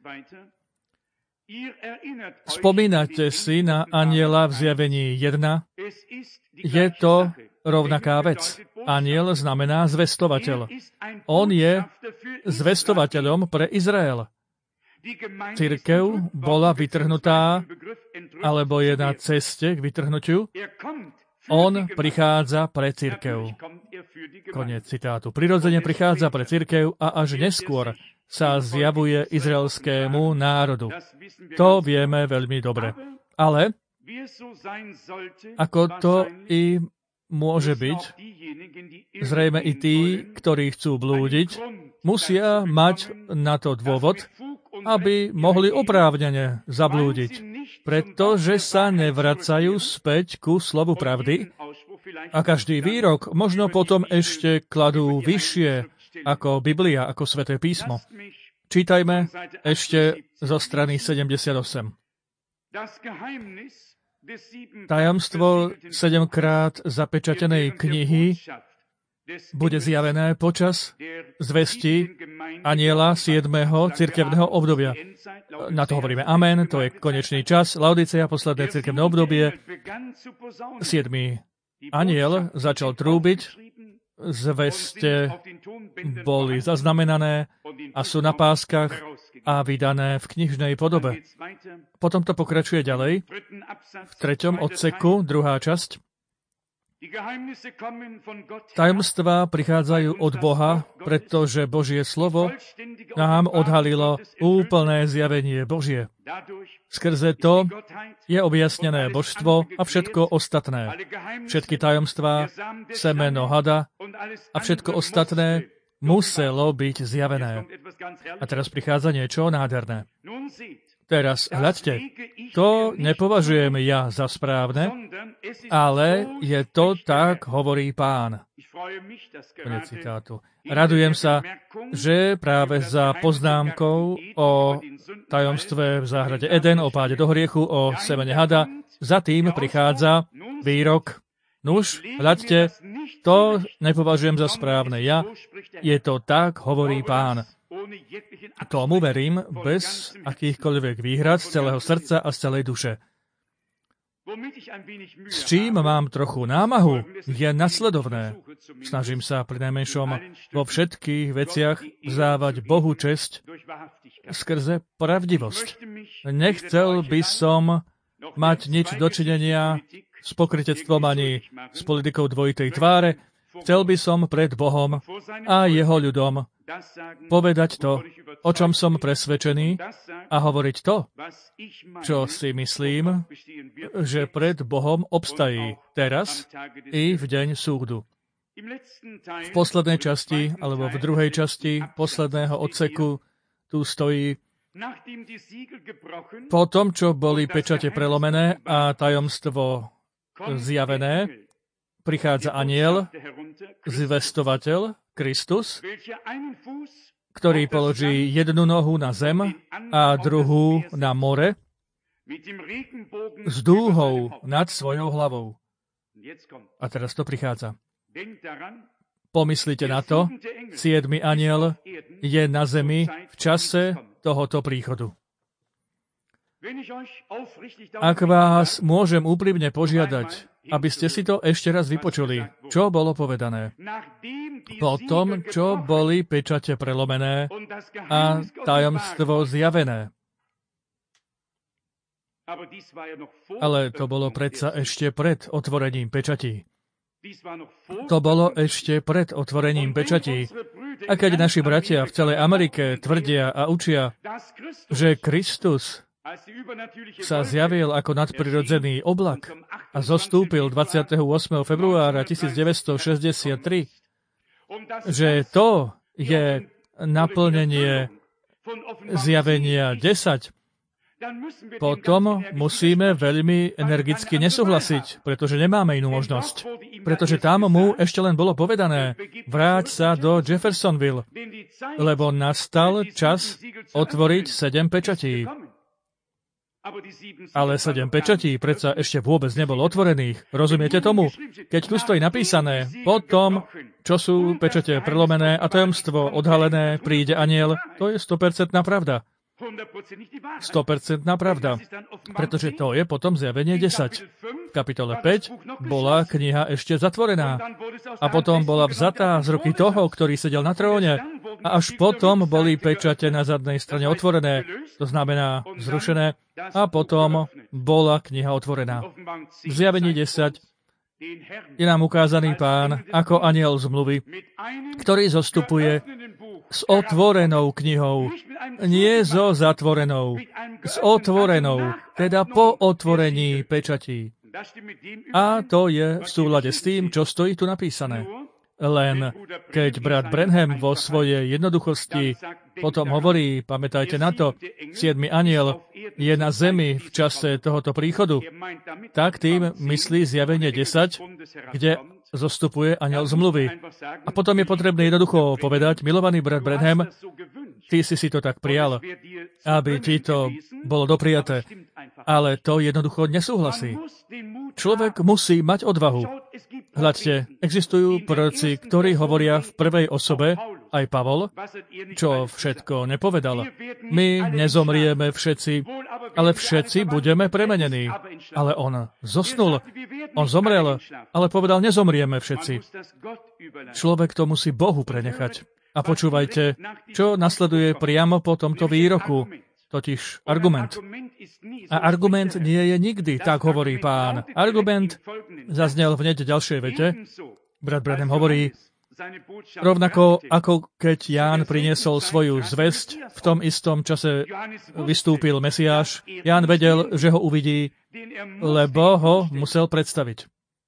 Spomínate si na anjela v zjavení jeden? Je to rovnaká vec. Anjel znamená zvestovateľ. On je zvestovateľom pre Izrael. Cirkev bola vytrhnutá, alebo je na ceste k vytrhnutiu. On prichádza pre cirkev. Koniec citátu. Prirodzene prichádza pre cirkev a až neskôr sa zjavuje izraelskému národu. To vieme veľmi dobre. Ale ako to i môže byť, zrejme i tí, ktorí chcú blúdiť, musia mať na to dôvod, aby mohli oprávnene zablúdiť, pretože sa nevracajú späť ku slovu pravdy a každý výrok možno potom ešte kladú vyššie ako Biblia, ako Sväté písmo. Čítajme ešte zo strany sedemdesiatosem. Tajomstvo sedemkrát zapečatenej knihy bude zjavené počas zvesti anjela siedmeho cirkevného obdobia. Na to hovoríme amen, to je konečný čas. Laodicea, posledné cirkevné obdobie. Siedmy anjel začal trúbiť, zveste boli zaznamenané a sú na páskach a vydané v knižnej podobe. Potom to pokračuje ďalej. V treťom odseku, druhá časť. Tajomstvá prichádzajú od Boha, pretože Božie slovo nám odhalilo úplné zjavenie Božie. Skrze to je objasnené božstvo a všetko ostatné. Všetky tajomstvá, semeno hada a všetko ostatné muselo byť zjavené. A teraz prichádza niečo nádherné. Teraz, hľadte, to nepovažujem ja za správne, ale je to tak, hovorí Pán. Konec citátu. Radujem sa, že práve za poznámkou o tajomstve v záhrade Eden, o páde do hriechu, o semene hada, za tým prichádza výrok. Nuž, hľadte, to nepovažujem za správne ja, je to tak, hovorí Pán. Tomu verím bez akýchkoľvek výhrad z celého srdca a z celej duše. S čím mám trochu námahu, je nasledovné. Snažím sa pri najmenšom vo všetkých veciach vzdávať Bohu česť skrze pravdivosť. Nechcel by som mať nič dočinenia s pokrytectvom ani s politikou dvojitej tváre. Chcel by som pred Bohom a jeho ľudom povedať to, o čom som presvedčený, a hovoriť to, čo si myslím, že pred Bohom obstají teraz i v deň súdu. V poslednej časti, alebo v druhej časti posledného odseku tu stojí: po tom, čo boli pečate prelomené a tajomstvo zjavené, prichádza anjel, zvestovateľ, Kristus, ktorý položí jednu nohu na zem a druhú na more s dúhou nad svojou hlavou. A teraz to prichádza. Pomyslite na to, siedmy anjel je na zemi v čase tohoto príchodu. Ak vás môžem úprimne požiadať, aby ste si to ešte raz vypočuli, čo bolo povedané. Po tom, čo boli pečate prelomené a tajomstvo zjavené. Ale to bolo predsa ešte pred otvorením pečatí. To bolo ešte pred otvorením pečatí. A keď naši bratia v celej Amerike tvrdia a učia, že Kristus sa zjavil ako nadprirodzený oblak a zostúpil dvadsiateho ôsmeho februára tisícdeväťstošesťdesiattri, že to je naplnenie zjavenia desať, potom musíme veľmi energicky nesúhlasiť, pretože nemáme inú možnosť. Pretože tam mu ešte len bolo povedané: vráť sa do Jeffersonville, lebo nastal čas otvoriť sedem pečatí. Ale sedem pečatí predsa ešte vôbec nebolo otvorených. Rozumiete tomu? Keď tu stojí napísané: po tom, čo sú pečate prelomené a tajomstvo odhalené, príde anjel, to je sto percent pravda. sto percent pravda. Pretože to je potom zjavenie desať. V kapitole päť bola kniha ešte zatvorená. A potom bola vzatá z ruky toho, ktorý sedel na tróne. A až potom boli pečate na zadnej strane otvorené. To znamená zrušené. A potom bola kniha otvorená. V zjavení desať je nám ukázaný Pán ako anjel zmluvy, ktorý zostupuje s otvorenou knihou, nie so zatvorenou, s otvorenou, teda po otvorení pečatí. A to je v súlade s tým, čo stojí tu napísané. Len keď brat Branham vo svojej jednoduchosti potom hovorí, pamätajte na to, siedmy anjel je na zemi v čase tohoto príchodu, tak tým myslí zjavenie desať, kde zostupuje anjel zmluvy. A potom je potrebné jednoducho povedať: milovaný brat Branham, ty si si to tak prijal, aby ti to bolo dopriaté, ale to jednoducho nesúhlasí. Človek musí mať odvahu. Hľadte, existujú proroci, ktorí hovoria v prvej osobe, aj Pavol, čo všetko nepovedal. My nezomrieme všetci, ale všetci budeme premenení. Ale on zosnul, on zomrel, ale povedal: nezomrieme všetci. Človek to musí Bohu prenechať. A počúvajte, čo nasleduje priamo po tomto výroku, totiž argument. A argument nie je nikdy, tak hovorí Pán. Argument zaznel v hneď ďalšej vete. Brat Branham hovorí: rovnako ako keď Ján priniesol svoju zvesť, v tom istom čase vystúpil Mesiáš. Ján vedel, že ho uvidí, lebo ho musel predstaviť.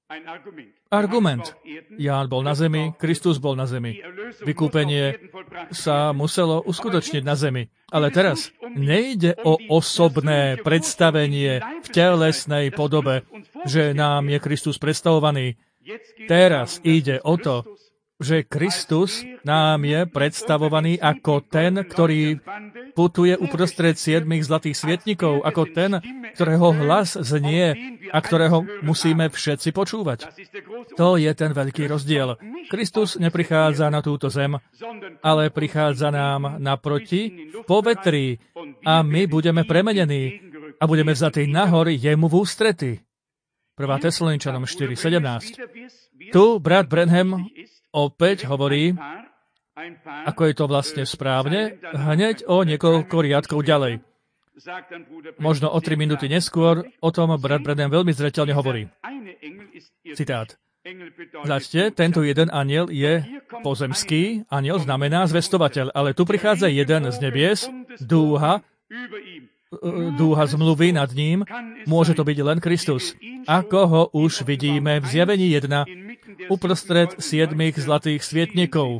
Argument. Ján bol na zemi, Kristus bol na zemi. Vykúpenie sa muselo uskutočniť na zemi. Ale teraz nejde o osobné predstavenie v telesnej podobe, že nám je Kristus predstavovaný. Teraz ide o to, že Kristus nám je predstavovaný ako ten, ktorý putuje uprostred siedmých zlatých svietnikov, ako ten, ktorého hlas znie a ktorého musíme všetci počúvať. To je ten veľký rozdiel. Kristus neprichádza na túto zem, ale prichádza nám naproti v povetrí a my budeme premenení a budeme vzatí nahor jemu v ústrety. prvá Tesaloničanom štyri sedemnásť. Tu brat Branham opäť hovorí, ako je to vlastne správne, hneď o niekoľko riadkov ďalej. Možno o tri minúty neskôr o tom brat Branham veľmi zreteľne hovorí. Citát. Začte, tento jeden anjel je pozemský, anjel znamená zvestovateľ, ale tu prichádza jeden z nebies, dúha, dúha zmluvy nad ním, môže to byť len Kristus. Ako ho už vidíme v zjavení jedna, uprostred siedmých zlatých svietnikov.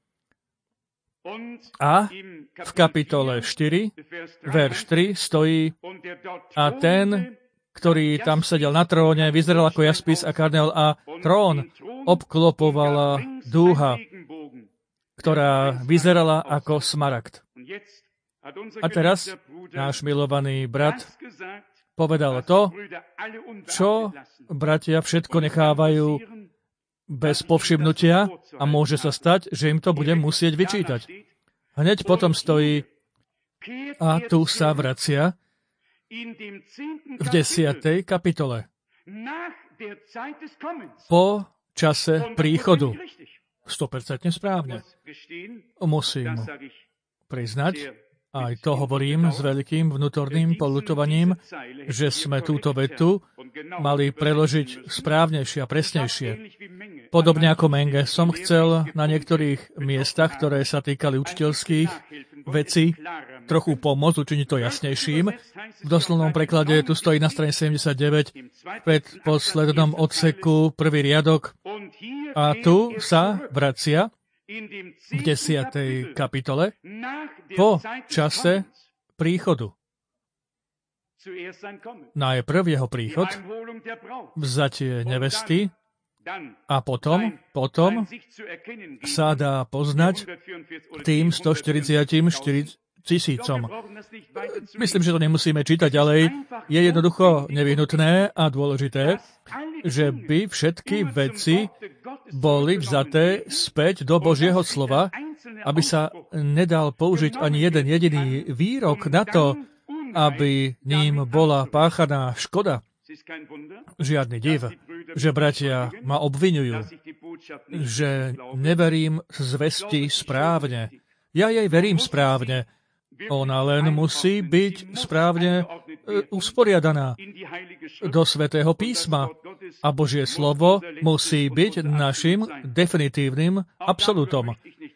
A v kapitole štyri, verš tri stojí: a ten, ktorý tam sedel na tróne, vyzeral ako jaspis a karnel a trón obklopovala dúha, ktorá vyzerala ako smaragd. A teraz náš milovaný brat povedal to, čo bratia všetko nechávajú bez povšimnutia a môže sa stať, že im to bude musieť vyčítať. Hneď potom stojí: a tu sa vracia v desiatej kapitole. Po čase príchodu. sto percent správne. Musím priznať, aj to hovorím s veľkým vnútorným poľutovaním, že sme túto vetu mali preložiť správnejšie a presnejšie. Podobne ako Menge som chcel na niektorých miestach, ktoré sa týkali učiteľských vecí, trochu pomôcť, učiniť to jasnejším. V doslovnom preklade tu stojí na strane sedemdesiatdeväť pred poslednom odseku prvý riadok a tu sa vracia v desiatej kapitole po čase príchodu. Najprv jeho príchod, vzatie nevesty a potom, potom sa dá poznať tým stoštyridsaťštyri tisícom. Myslím, že to nemusíme čítať ďalej. Je jednoducho nevyhnutné a dôležité, že by všetky veci boli vzaté späť do Božieho slova, aby sa nedal použiť ani jeden jediný výrok na to, aby ním bola páchaná škoda. Žiadny div, že bratia ma obviňujú, že neverím zvesti správne. Ja jej verím správne. Ona len musí byť správne usporiadaná do Svätého písma. A Božie slovo musí byť našim definitívnym absolútom.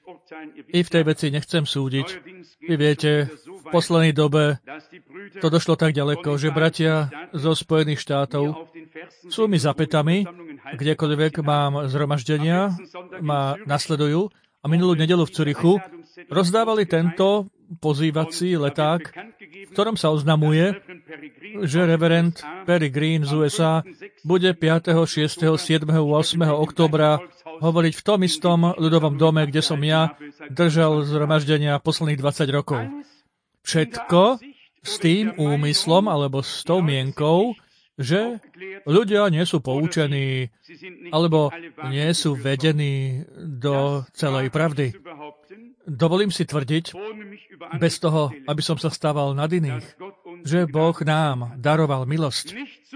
I v tej veci nechcem súdiť. Vy viete, v poslednej dobe to došlo tak ďaleko, že bratia zo Spojených štátov sú mi za pätami, kdekoľvek mám zhromaždenia, ma nasledujú a minulú nedeľu v Curichu rozdávali tento pozývací leták, v ktorom sa oznamuje, že reverend Perry Green z ú es á bude piateho, šiesteho, siedmeho, ôsmeho októbra hovoriť v tom istom ľudovom dome, kde som ja držal zhromaždenia posledných dvadsať rokov. Všetko s tým úmyslom alebo s tou mienkou, že ľudia nie sú poučení alebo nie sú vedení do celej pravdy. Dovolím si tvrdiť, bez toho, aby som sa stával nad iných, že Boh nám daroval milosť,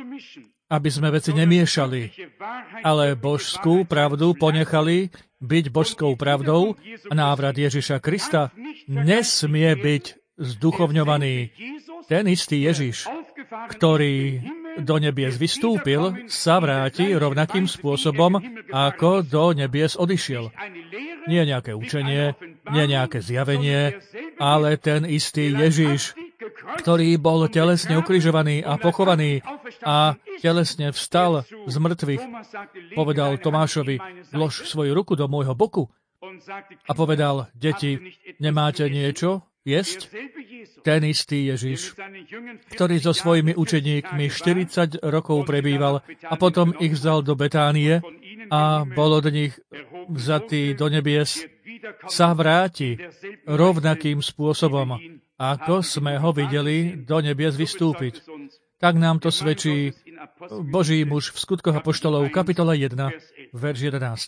aby sme veci nemiešali, ale božskú pravdu ponechali byť božskou pravdou a návrat Ježiša Krista nesmie byť zduchovňovaný. Ten istý Ježiš, ktorý do nebies vystúpil, sa vráti rovnakým spôsobom, ako do nebies odišiel. Nie nejaké učenie, nie nejaké zjavenie, ale ten istý Ježiš, ktorý bol telesne ukrižovaný a pochovaný a telesne vstal z mŕtvych, povedal Tomášovi: vlož svoju ruku do môjho boku. A povedal: deti, nemáte niečo jesť? Ten istý Ježiš, ktorý so svojimi učeníkmi štyridsať rokov prebýval a potom ich vzal do Betánie a bol od nich vzatý do nebies, sa vráti rovnakým spôsobom, ako sme ho videli do nebies vystúpiť. Tak nám to svedčí Boží muž v Skutkoch apoštolov, kapitola jedna, verš jedenásť.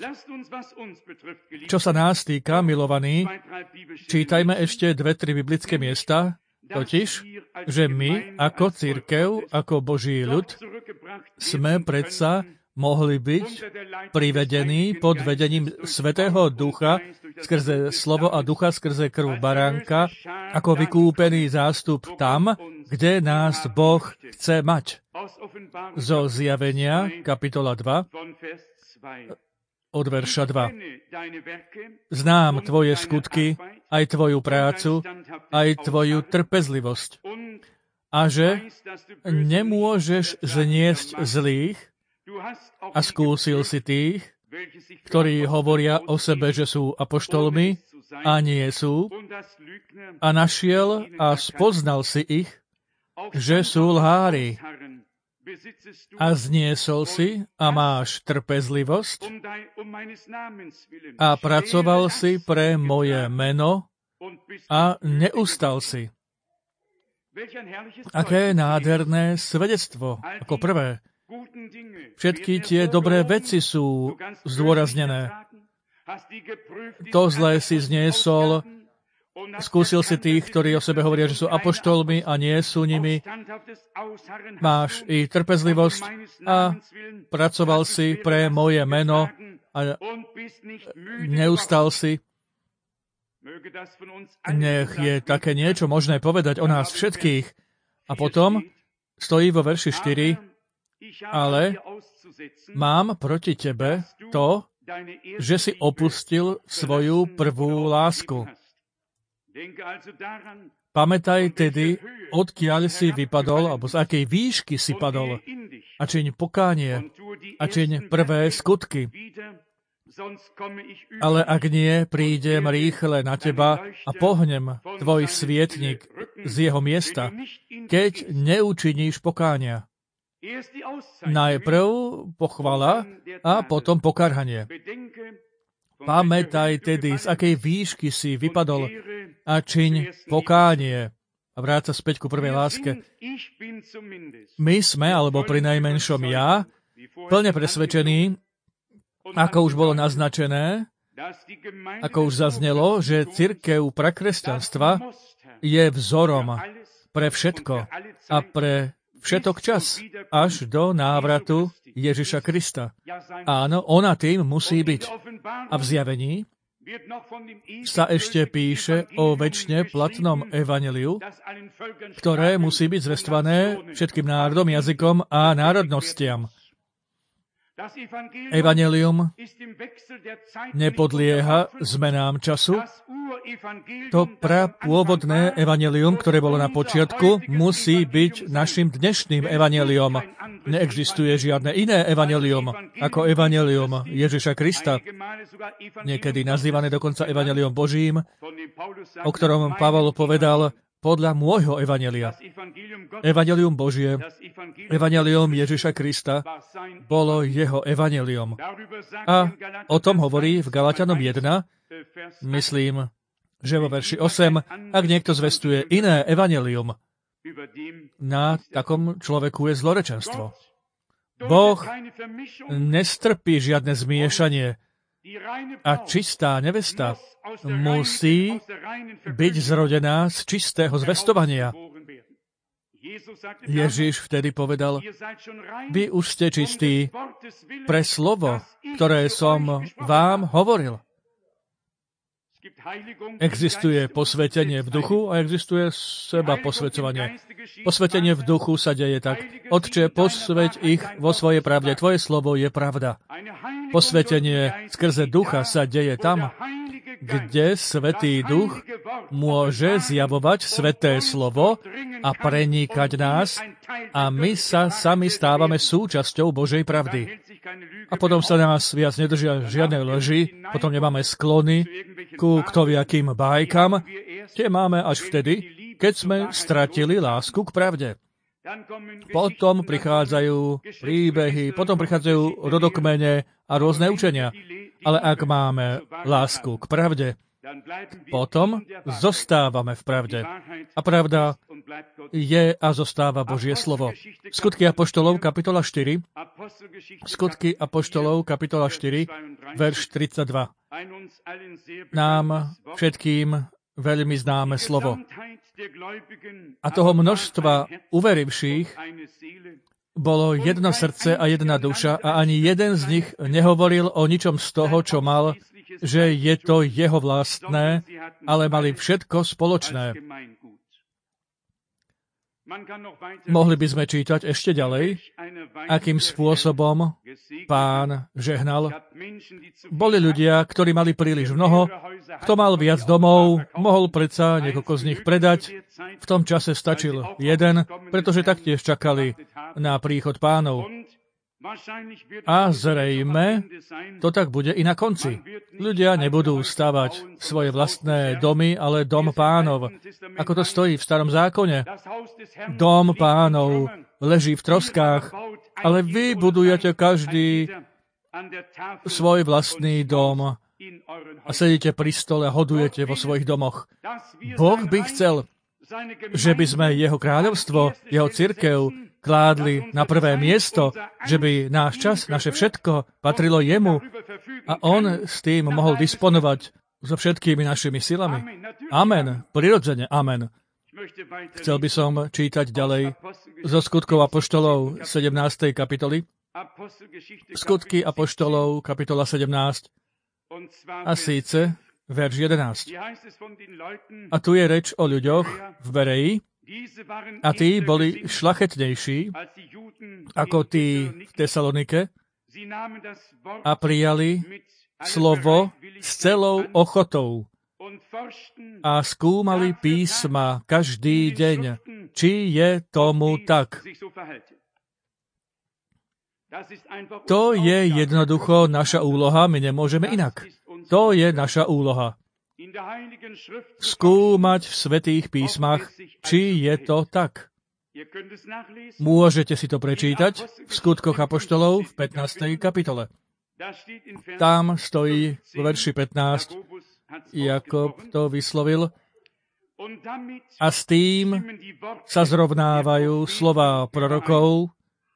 Čo sa nás týka, milovaní, čítajme ešte dve, tri biblické miesta, totiž že my ako cirkev, ako Boží ľud, sme predsa mohli byť privedení pod vedením Svätého Ducha skrze slovo a ducha, skrze krv baránka, ako vykúpený zástup tam, kde nás Boh chce mať. Zo Zjavenia, kapitola dva, od verša dva. Znám tvoje skutky, aj tvoju prácu, aj tvoju trpezlivosť. A že nemôžeš zniesť zlých a skúsil si tých, ktorí hovoria o sebe, že sú apoštolmi a nie sú, a našiel a spoznal si ich, že sú lhári. A zniesol si a máš trpezlivosť a pracoval si pre moje meno a neustal si. Aké nádherné svedectvo, ako prvé. Všetky tie dobré veci sú zdôraznené. To zlé si zniesol, skúsil si tých, ktorí o sebe hovoria, že sú apoštolmi a nie sú nimi. Máš i trpezlivosť a pracoval si pre moje meno a neustal si. Nech je také niečo možné povedať o nás všetkých. A potom stojí vo verši štyri, ale mám proti tebe to, že si opustil svoju prvú lásku. Pamätaj tedy, odkiaľ si vypadol, alebo z akej výšky si padol, a čiň pokánie, a čiň prvé skutky. Ale ak nie, prídem rýchle na teba a pohnem tvoj svietnik z jeho miesta, keď neučiníš pokánia. Najprv pochvala a potom pokarhanie. Pamätaj tedy, z akej výšky si vypadol a čiň pokánie. A vráť sa späť ku prvej láske. My sme, alebo prinajmenšom ja, plne presvedčení, ako už bolo naznačené, ako už zaznelo, že cirkev prakresťanstva je vzorom pre všetko a pre všetok čas, až do návratu Ježiša Krista. Áno, ona tým musí byť. A v Zjavení sa ešte píše o večne platnom evanjeliu, ktoré musí byť zvestvané všetkým národom, jazykom a národnostiam. Evanjelium nepodlieha zmenám času. To prapôvodné evanjelium, ktoré bolo na počiatku, musí byť našim dnešným evanjeliom. Neexistuje žiadne iné evanjelium ako evanjelium Ježiša Krista, niekedy nazývané dokonca evanjelium Božím, o ktorom Pavol povedal, podľa môjho evanjelia. Evanjelium Božie, evanjelium Ježiša Krista, bolo jeho evanjelium. A o tom hovorí v Galatianom jeden, myslím, že vo verši osem, ak niekto zvestuje iné evanjelium, na takom človeku je zlorečenstvo. Boh nestrpí žiadne zmiešanie a čistá nevesta musí byť zrodená z čistého zvestovania. Ježiš vtedy povedal, vy už ste čistí pre slovo, ktoré som vám hovoril. Existuje posvetenie v duchu a existuje seba posvecovanie. Posvetenie v duchu sa deje tak. Otče, posveť ich vo svojej pravde. Tvoje slovo je pravda. Posvetenie skrze ducha sa deje tam, kde Svätý Duch môže zjavovať Sväté slovo a prenikať nás a my sa sami stávame súčasťou Božej pravdy. A potom sa nás viac nedržia žiadne lži, potom nemáme sklony ku ktoviakým bájkam. Tie máme až vtedy, keď sme stratili lásku k pravde. Potom prichádzajú príbehy, potom prichádzajú rodokmene a rôzne učenia. Ale ak máme lásku k pravde, potom zostávame v pravde. A pravda je a zostáva Božie slovo. Skutky apoštolov, kapitola štyri. Skutky apoštolov, kapitola štyri, verš tridsaťdva. Nám všetkým veľmi známe slovo. A toho množstva uverivších bolo jedno srdce a jedna duša a ani jeden z nich nehovoril o ničom z toho, čo mal, že je to jeho vlastné, ale mali všetko spoločné. Mohli by sme čítať ešte ďalej, akým spôsobom Pán žehnal. Boli ľudia, ktorí mali príliš mnoho, kto mal viac domov, mohol predsa niekoľko z nich predať. V tom čase stačil jeden, pretože taktiež čakali na príchod Pánov. A zrejme to tak bude i na konci. Ľudia nebudú stavať svoje vlastné domy, ale dom Pánov. Ako to stojí v Starom zákone. Dom Pánov leží v troskách, ale vy budujete každý svoj vlastný dom a sedíte pri stole a hodujete vo svojich domoch. Boh by chcel, že by sme jeho kráľovstvo, jeho cirkev kládli na prvé miesto, že by náš čas, naše všetko patrilo jemu a on s tým mohol disponovať so všetkými našimi silami. Amen. Prirodzene, amen. Chcel by som čítať ďalej zo Skutkov apoštolov sedemnástej kapitoly. Skutky apoštolov, kapitola sedemnásť, a síce verš jedenásť. A tu je reč o ľuďoch v Bereji, a tí boli šlachetnejší ako tí v Tesalonike a prijali slovo s celou ochotou a skúmali písma každý deň, či je tomu tak. To je jednoducho naša úloha, my nemôžeme inak. To je naša úloha. Skúmať v svätých písmach, či je to tak. Môžete si to prečítať v Skutkoch apoštolov v pätnástej kapitole. Tam stojí v verši pätnásť, Jakob to vyslovil, a s tým sa zrovnávajú slová prorokov,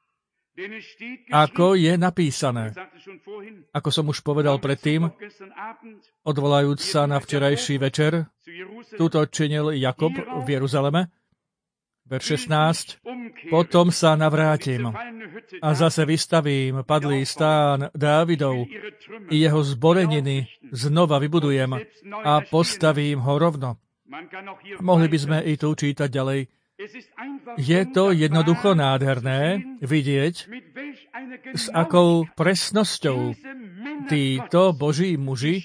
ako je napísané. Ako som už povedal predtým, odvolajúc sa na včerajší večer, túto činil Jakob v Jeruzaleme, verš šestnásť, potom sa navrátim a zase vystavím padlý stán Dávidov i jeho zboreniny znova vybudujem a postavím ho rovno. Mohli by sme i tu čítať ďalej. Je to jednoducho nádherné vidieť, s akou presnosťou títo Boží muži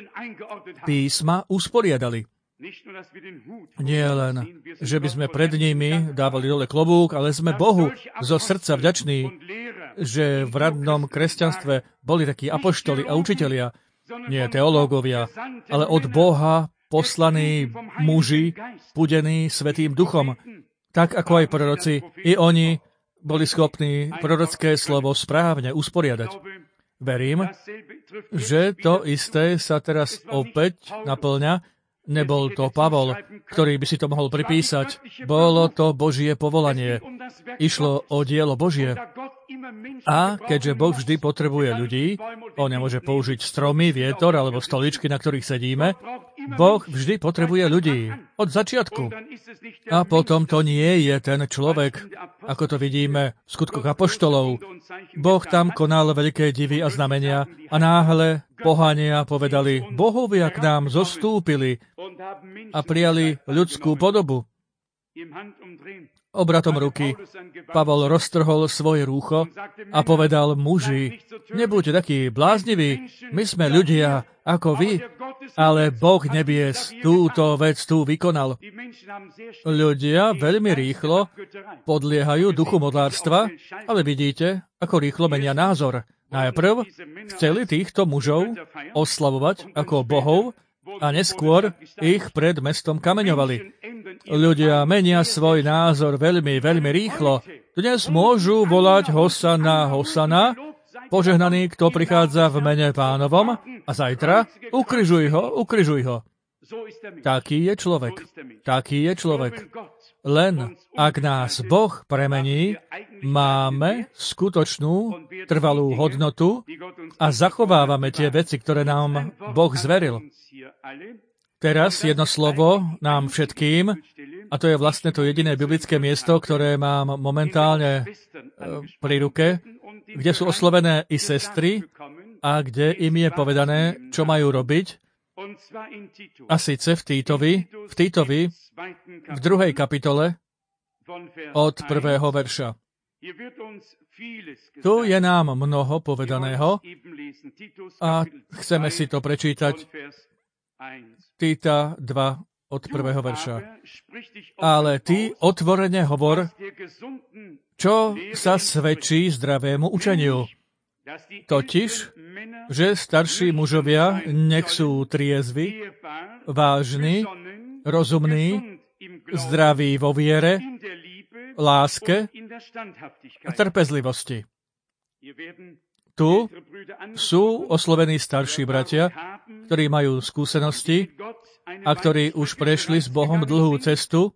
písma usporiadali. Nie len, že by sme pred nimi dávali dole klobúk, ale sme Bohu zo srdca vďační, že v radnom kresťanstve boli takí apoštoli a učitelia, nie teológovia, ale od Boha poslaní muži, pudení Svätým Duchom, tak ako aj proroci, i oni boli schopní prorocké slovo správne usporiadať. Verím, že to isté sa teraz opäť naplňa. Nebol to Pavol, ktorý by si to mohol pripísať. Bolo to Božie povolanie. Išlo o dielo Božie. A keďže Boh vždy potrebuje ľudí, on nemôže použiť stromy, vietor alebo stoličky, na ktorých sedíme, Boh vždy potrebuje ľudí. Od začiatku. A potom to nie je ten človek, ako to vidíme v Skutkoch apoštolov. Boh tam konal veľké divy a znamenia a náhle pohania povedali, bohovia k nám zostúpili a prijali ľudskú podobu. Obratom ruky Pavol roztrhol svoje rúcho a povedal, muži, nebuďte takí blázniví, my sme ľudia ako vy, ale Boh nebies túto vec tu vykonal. Ľudia veľmi rýchlo podliehajú duchu modlárstva, ale vidíte, ako rýchlo menia názor. Najprv chceli týchto mužov oslavovať ako bohov a neskôr ich pred mestom kameňovali. Ľudia menia svoj názor veľmi, veľmi rýchlo. Dnes môžu volať Hosana, Hosana, požehnaný, kto prichádza v mene Pánovom, a zajtra ukrižuj ho, ukrižuj ho. Taký je človek. Taký je človek. Len ak nás Boh premení, máme skutočnú, trvalú hodnotu a zachovávame tie veci, ktoré nám Boh zveril. Teraz jedno slovo nám všetkým, a to je vlastne to jediné biblické miesto, ktoré mám momentálne pri ruke, kde sú oslovené i sestry a kde im je povedané, čo majú robiť. A síce v Týtovi, v Týtovi, v druhej kapitole od prvého verša. Tu je nám mnoho povedaného a chceme si to prečítať. Týta dva od prvého verša. Ale ty otvorene hovor, čo sa svedčí zdravému učeniu. Totiž, že starší mužovia nech sú triezvi, vážni, rozumní, zdraví vo viere, láske a trpezlivosti. Tu sú oslovení starší bratia, ktorí majú skúsenosti a ktorí už prešli s Bohom dlhú cestu,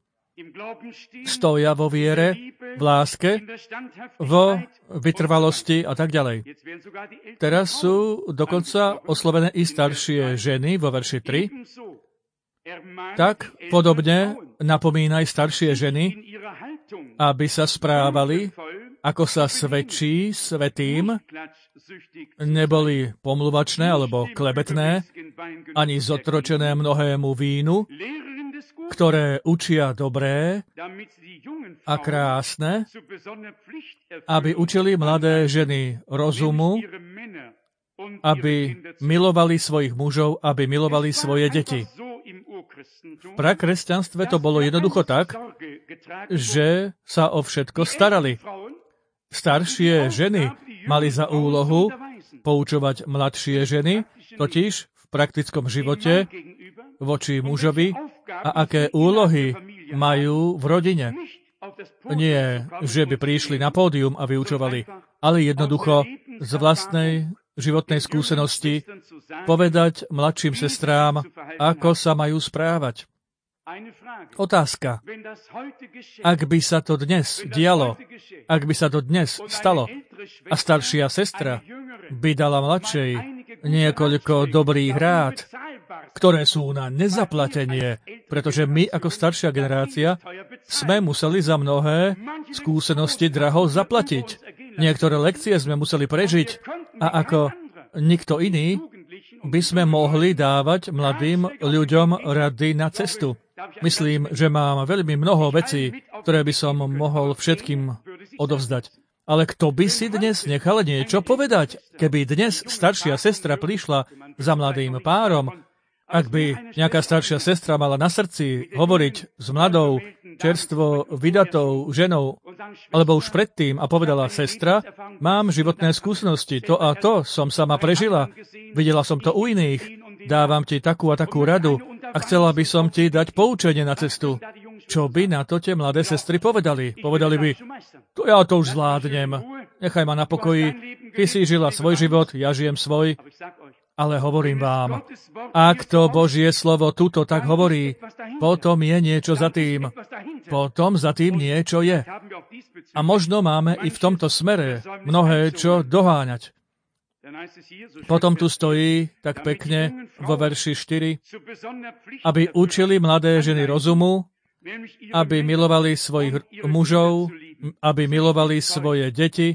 stoja vo viere, v láske, vo vytrvalosti a tak ďalej. Teraz sú dokonca oslovené i staršie ženy vo verši tri. Tak podobne napomínaj staršie ženy, aby sa správali, ako sa svedčí svätým, neboli pomluvačné alebo klebetné, ani zotročené mnohému vínu, ktoré učia dobré a krásne, aby učili mladé ženy rozumu, aby milovali svojich mužov, aby milovali svoje deti. V prakresťanstve to bolo jednoducho tak, že sa o všetko starali. Staršie ženy mali za úlohu poučovať mladšie ženy, totiž v praktickom živote voči mužovi a aké úlohy majú v rodine. Nie, že by prišli na pódium a vyučovali, ale jednoducho z vlastnej životnej skúsenosti povedať mladším sestrám, ako sa majú správať. Otázka. Ak by sa to dnes dialo, ak by sa to dnes stalo a staršia sestra by dala mladšej niekoľko dobrých rád, ktoré sú na nezaplatenie, pretože my ako staršia generácia sme museli za mnohé skúsenosti draho zaplatiť. Niektoré lekcie sme museli prežiť a ako nikto iný by sme mohli dávať mladým ľuďom rady na cestu. Myslím, že mám veľmi mnoho vecí, ktoré by som mohol všetkým odovzdať. Ale kto by si dnes nechal niečo povedať? Keby dnes staršia sestra prišla za mladým párom, ak by nejaká staršia sestra mala na srdci hovoriť s mladou, čerstvo vydatou ženou, alebo už predtým a povedala, sestra, mám životné skúsenosti, to a to som sama prežila, videla som to u iných, dávam ti takú a takú radu a chcela by som ti dať poučenie na cestu. Čo by na to tie mladé sestry povedali? Povedali by, to ja to už zvládnem, nechaj ma na pokoji, ty si žila svoj život, ja žijem svoj. Ale hovorím vám, ak to Božie slovo tuto tak hovorí, potom je niečo za tým. Potom za tým niečo je. A možno máme i v tomto smere mnohé čo doháňať. Potom tu stojí tak pekne vo verši štyri, aby učili mladé ženy rozumu, aby milovali svojich mužov, aby milovali svoje deti,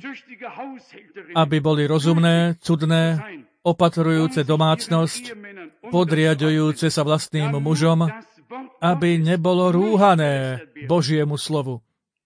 aby boli rozumné, cudné, opatrujúce domácnosť, podriadujúce sa vlastným mužom, aby nebolo rúhané Božiemu slovu.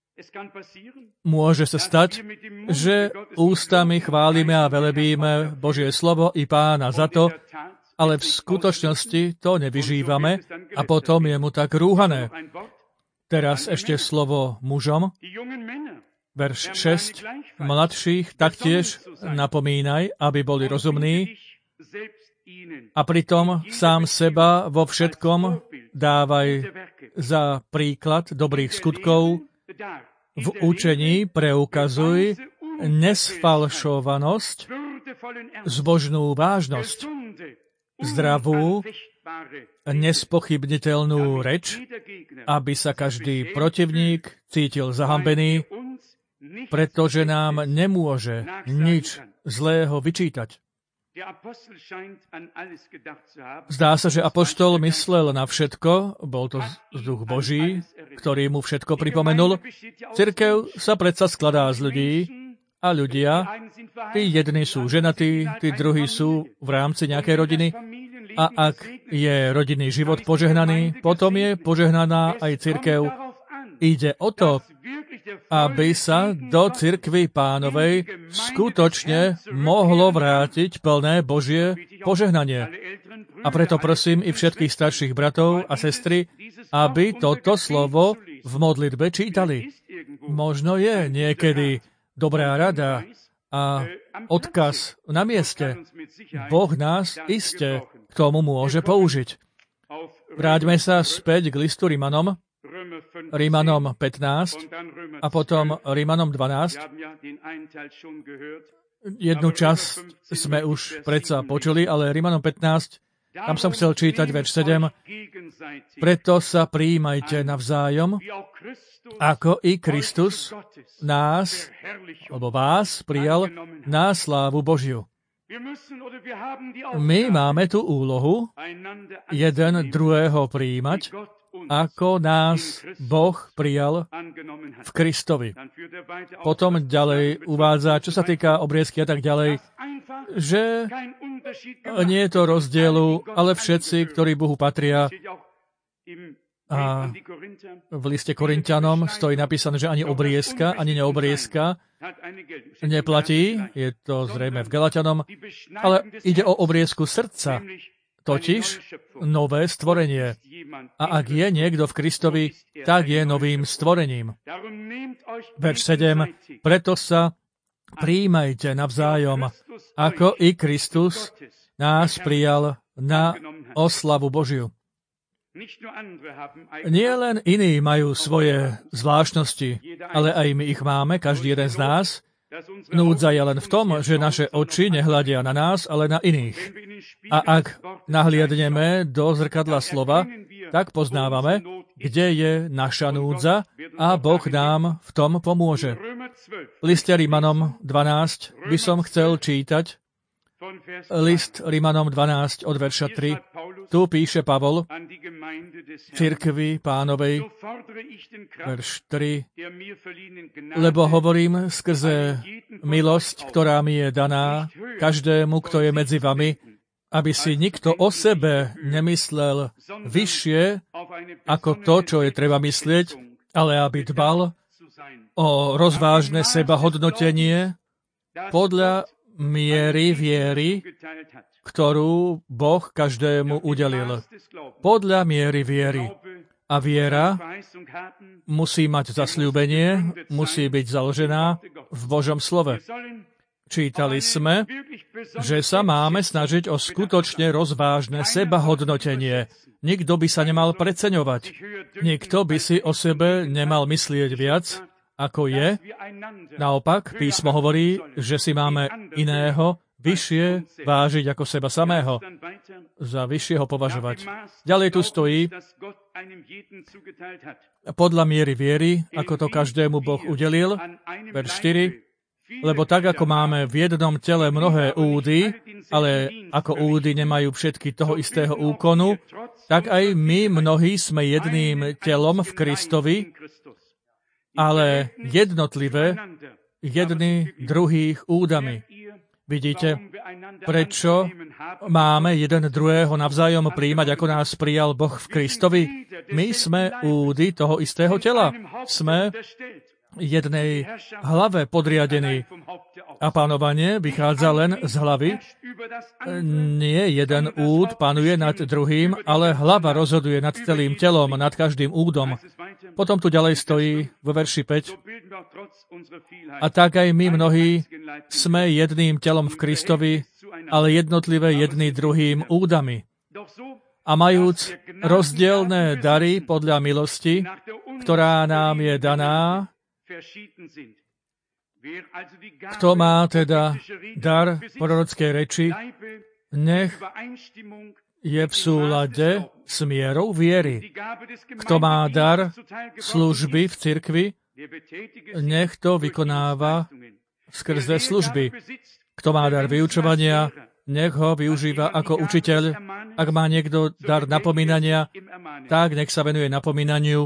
Môže sa stať, že ústami chválime a velebíme Božie slovo i Pána za to, ale v skutočnosti to nevyžívame a potom je mu tak rúhané. Teraz ešte slovo mužom. Verš šesť. Mladších taktiež napomínaj, aby boli rozumní a pritom sám seba vo všetkom dávaj za príklad dobrých skutkov. V učení preukazuj nesfalšovanosť, zbožnú vážnosť, zdravú, nespochybniteľnú reč, aby sa každý protivník cítil zahambený, pretože nám nemôže nič zlého vyčítať. Zdá sa, že apoštol myslel na všetko, bol to duch Boží, ktorý mu všetko pripomenul. Cirkev sa predsa skladá z ľudí a ľudia, tí jedni sú ženatí, tí druhí sú v rámci nejakej rodiny a ak je rodinný život požehnaný, potom je požehnaná aj cirkev. Ide o to, aby sa do cirkvi Pánovej skutočne mohlo vrátiť plné Božie požehnanie. A preto prosím i všetkých starších bratov a sestry, aby toto slovo v modlitbe čítali. Možno je niekedy dobrá rada a odkaz na mieste. Boh nás iste k tomu môže použiť. Vráťme sa späť k listu Rimanom, Rimanom pätnásť a potom Rimanom dvanásť. Jednu časť sme už predsa počuli, ale Rimanom pätnásť, tam som chcel čítať verš sedem. Preto sa prijímajte navzájom, ako i Kristus nás, alebo vás, prijal na slávu Božiu. My máme tú úlohu jeden druhého prijímať, ako nás Boh prijal v Kristovi. Potom ďalej uvádza, čo sa týka obriezky a tak ďalej, že nie je to rozdielu, ale všetci, ktorí Bohu patria. A v liste Korinťanom stojí napísané, že ani obriezka, ani neobriezka neplatí. Je to zrejme v Galatianom, ale ide o obriezku srdca, totiž nové stvorenie. A ak je niekto v Kristovi, tak je novým stvorením. Verš sedem. Preto sa prijímajte navzájom, ako i Kristus nás prijal na oslavu Božiu. Nie len iní majú svoje zvláštnosti, ale aj my ich máme, každý jeden z nás. Núdza je len v tom, že naše oči nehľadia na nás, ale na iných. A ak nahliadneme do zrkadla slova, tak poznávame, kde je naša núdza a Boh nám v tom pomôže. V liste Rimanom dvanásť by som chcel čítať. List Rimanom dvanásť od verša tri. Tu píše Pavol cirkvi Pánovej, verš tri. Lebo hovorím skrze milosť, ktorá mi je daná, každému, kto je medzi vami, aby si nikto o sebe nemyslel vyššie ako to, čo je treba myslieť, ale aby dbal o rozvážne sebahodnotenie podľa miery viery, ktorú Boh každému udelil. Podľa miery viery. A viera musí mať zasľúbenie, musí byť založená v Božom slove. Čítali sme, že sa máme snažiť o skutočne rozvážne sebahodnotenie. Nikto by sa nemal preceňovať. Nikto by si o sebe nemal myslieť viac, ako je. Naopak, písmo hovorí, že si máme iného vyššie vážiť ako seba samého, za vyššieho považovať. Ďalej tu stojí, podľa miery viery, ako to každému Boh udelil, verš štyri, lebo tak, ako máme v jednom tele mnohé údy, ale ako údy nemajú všetky toho istého úkonu, tak aj my mnohí sme jedným telom v Kristovi, ale jednotlivé jedni druhých údami. Vidíte, prečo máme jeden druhého navzájom prijímať, ako nás prijal Boh v Kristovi? My sme údy toho istého tela. Sme jednej hlave podriadení. A panovanie vychádza len z hlavy. Nie jeden úd panuje nad druhým, ale hlava rozhoduje nad celým telom, nad každým údom. Potom tu ďalej stojí vo verši päť. A tak aj my mnohí sme jedným telom v Kristovi, ale jednotlivé jedný druhým údami. A majúc rozdielne dary podľa milosti, ktorá nám je daná, kto má teda dar prorockej reči, nech je v súlade s mierou viery. Kto má dar služby v cirkvi, nech to vykonáva skrze služby. Kto má dar vyučovania, nech ho využíva ako učiteľ. Ak má niekto dar napomínania, tak nech sa venuje napomínaniu.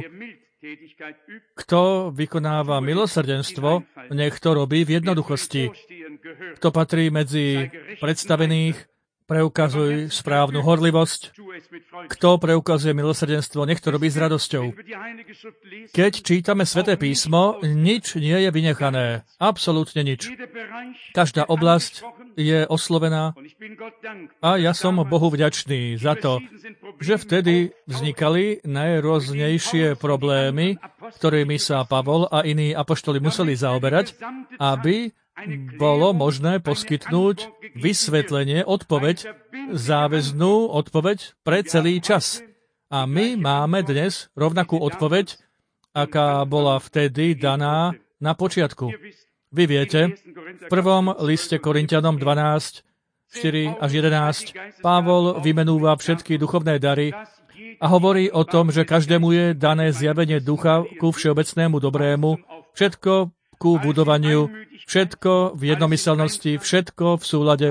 Kto vykonáva milosrdenstvo, nech to robí v jednoduchosti. Kto patrí medzi predstavených, preukazuj správnu horlivosť. Kto preukazuje milosrdenstvo, nech to robí s radosťou. Keď čítame Sväté písmo, nič nie je vynechané. Absolútne nič. Každá oblasť je oslovená a ja som Bohu vďačný za to, že vtedy vznikali najrôznejšie problémy, ktorými sa Pavol a iní apoštoli museli zaoberať, aby bolo možné poskytnúť vysvetlenie, odpoveď, záväznú odpoveď pre celý čas. A my máme dnes rovnakú odpoveď, aká bola vtedy daná na počiatku. Vy viete, v prvom liste Korinťanom dvanásť, štyri až jedenásť, Pavol vymenúva všetky duchovné dary a hovorí o tom, že každému je dané zjavenie ducha ku všeobecnému dobrému, všetko ku budovaniu, všetko v jednomyselnosti, všetko v súlade.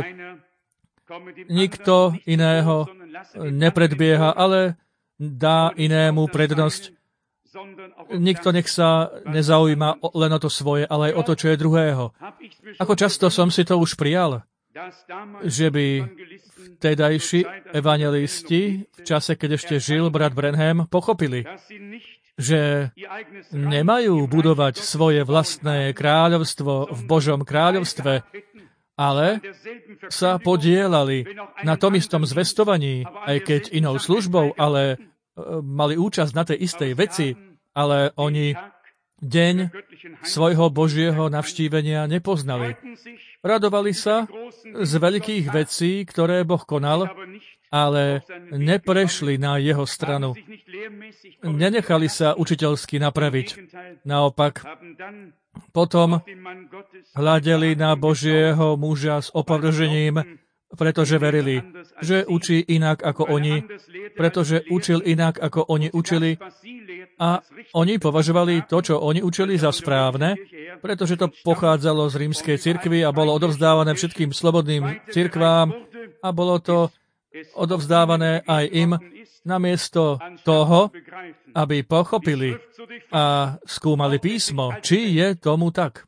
Nikto iného nepredbieha, ale dá inému prednosť. Nikto nech sa nezaujíma len o to svoje, ale aj o to, čo je druhého. Ako často som si to už prijal, že by vtedajší evangelisti v čase, keď ešte žil brat Branham, pochopili, že nemajú budovať svoje vlastné kráľovstvo v Božom kráľovstve, ale sa podielali na tom istom zvestovaní, aj keď inou službou, ale mali účasť na tej istej veci, ale oni deň svojho Božieho navštívenia nepoznali. Radovali sa z veľkých vecí, ktoré Boh konal, ale neprešli na jeho stranu. Nenechali sa učiteľsky napraviť. Naopak, potom hľadeli na Božieho muža s opovržením, pretože verili, že učí inak ako oni, pretože učil inak ako oni učili a oni považovali to, čo oni učili, za správne, pretože to pochádzalo z rímskej cirkvi a bolo odovzdávané všetkým slobodným cirkvám a bolo to odovzdávané aj im namiesto toho, aby pochopili a skúmali písmo, či je tomu tak.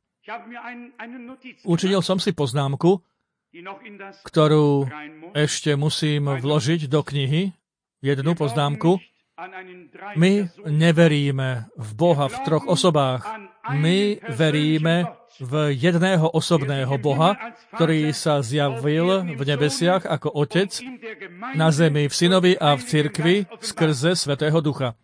Učinil som si poznámku, ktorú ešte musím vložiť do knihy, jednu poznámku. My neveríme v Boha v troch osobách. My veríme v jedného osobného Boha, ktorý sa zjavil v nebesiach ako Otec, na zemi v Synovi a v cirkvi skrze Svätého Ducha.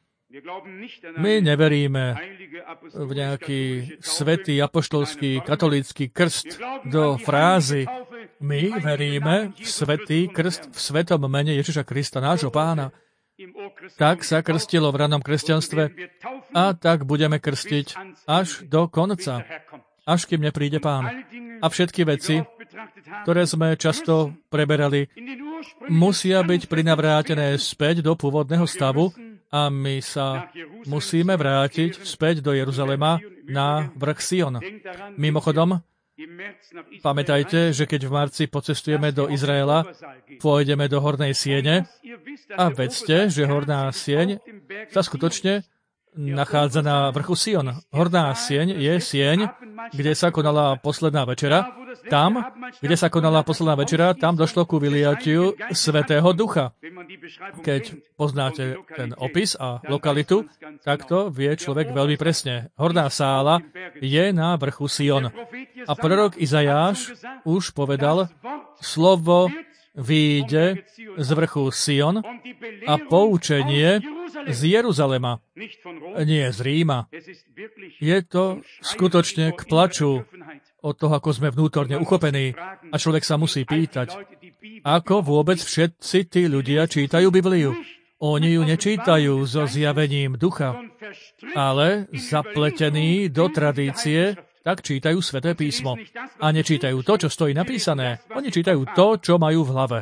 My neveríme v nejaký svätý, apoštolský, katolícky krst do frázy. My veríme v svätý krst v svetom mene Ježiša Krista, nášho Pána. Tak sa krstilo v ranom kresťanstve a tak budeme krstiť až do konca, až kým nepríde Pán. A všetky veci, ktoré sme často preberali, musia byť prinavrátené späť do pôvodného stavu a my sa musíme vrátiť späť do Jeruzalema na vrch Sion. Mimochodom, pamätajte, že keď v marci pocestujeme do Izraela, pôjdeme do Hornej siene a vedzte, že Horná sieň sa skutočne nachádza na vrchu Sion. Horná sieň je sieň, kde sa konala posledná večera. Tam, kde sa konala posledná večera, tam došlo ku vyliatiu Svätého Ducha. Keď poznáte ten opis a lokalitu, tak to vie človek veľmi presne. Horná sála je na vrchu Sion. A prorok Izajáš už povedal, slovo vyjde z vrchu Sion a poučenie z Jeruzalema, nie z Ríma. Je to skutočne k plaču od toho, ako sme vnútorne uchopení. A človek sa musí pýtať, ako vôbec všetci tí ľudia čítajú Bibliu. Oni ju nečítajú so zjavením ducha, ale zapletení do tradície, tak čítajú Sväté písmo. A nečítajú to, čo stojí napísané. Oni čítajú to, čo majú v hlave.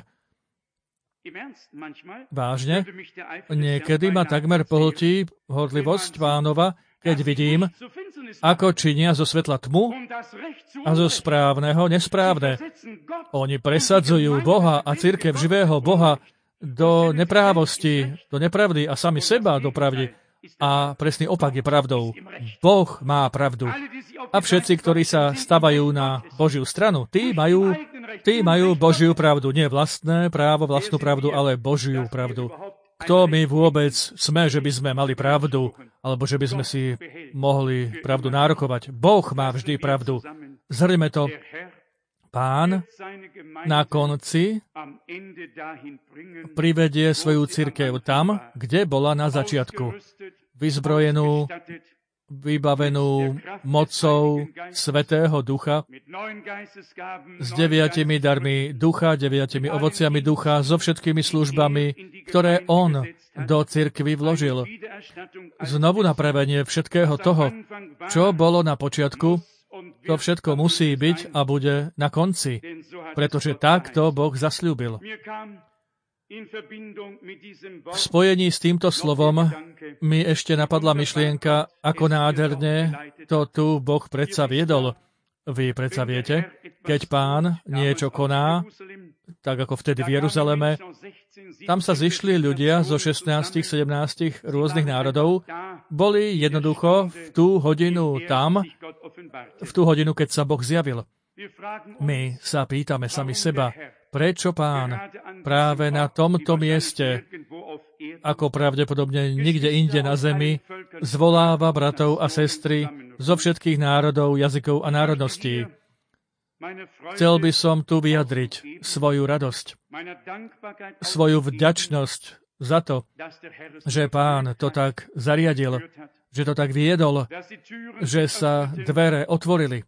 Vážne, niekedy ma takmer pohltí horlivosť Pánova, keď vidím, ako činia zo svetla tmu a zo správneho nesprávne. Oni presadzujú Boha a cirkev živého Boha do neprávosti, do nepravdy a sami seba do pravdy. A presný opak je pravdou. Boh má pravdu. A všetci, ktorí sa stavajú na Božiu stranu, tí majú, tí majú Božiu pravdu. Nie vlastné právo, vlastnú pravdu, ale Božiu pravdu. Kto my vôbec sme, že by sme mali pravdu, alebo že by sme si mohli pravdu nárokovať? Boh má vždy pravdu. Zhrňme to. Pán na konci privedie svoju cirkev tam, kde bola na začiatku. Vyzbrojenú, vybavenú mocou Svätého Ducha, s deviatimi darmi ducha, deviatimi ovociami ducha, so všetkými službami, ktoré on do cirkvi vložil. Znovu napravenie všetkého toho, čo bolo na počiatku, to všetko musí byť a bude na konci, pretože takto Boh zasľúbil. V spojení s týmto slovom mi ešte napadla myšlienka, ako nádherne to tu Boh predsa viedol. Vy predsa viete, keď Pán niečo koná, tak ako vtedy v Jeruzaleme, tam sa zišli ľudia zo šestnásť sedemnásť rôznych národov, boli jednoducho v tú hodinu tam, v tú hodinu, keď sa Boh zjavil. My sa pýtame sami seba, prečo Pán práve na tomto mieste, ako pravdepodobne nikde inde na zemi, zvoláva bratov a sestry zo všetkých národov, jazykov a národností. Chcel by som tu vyjadriť svoju radosť, svoju vďačnosť za to, že Pán to tak zariadil, že to tak viedol, že sa dvere otvorili.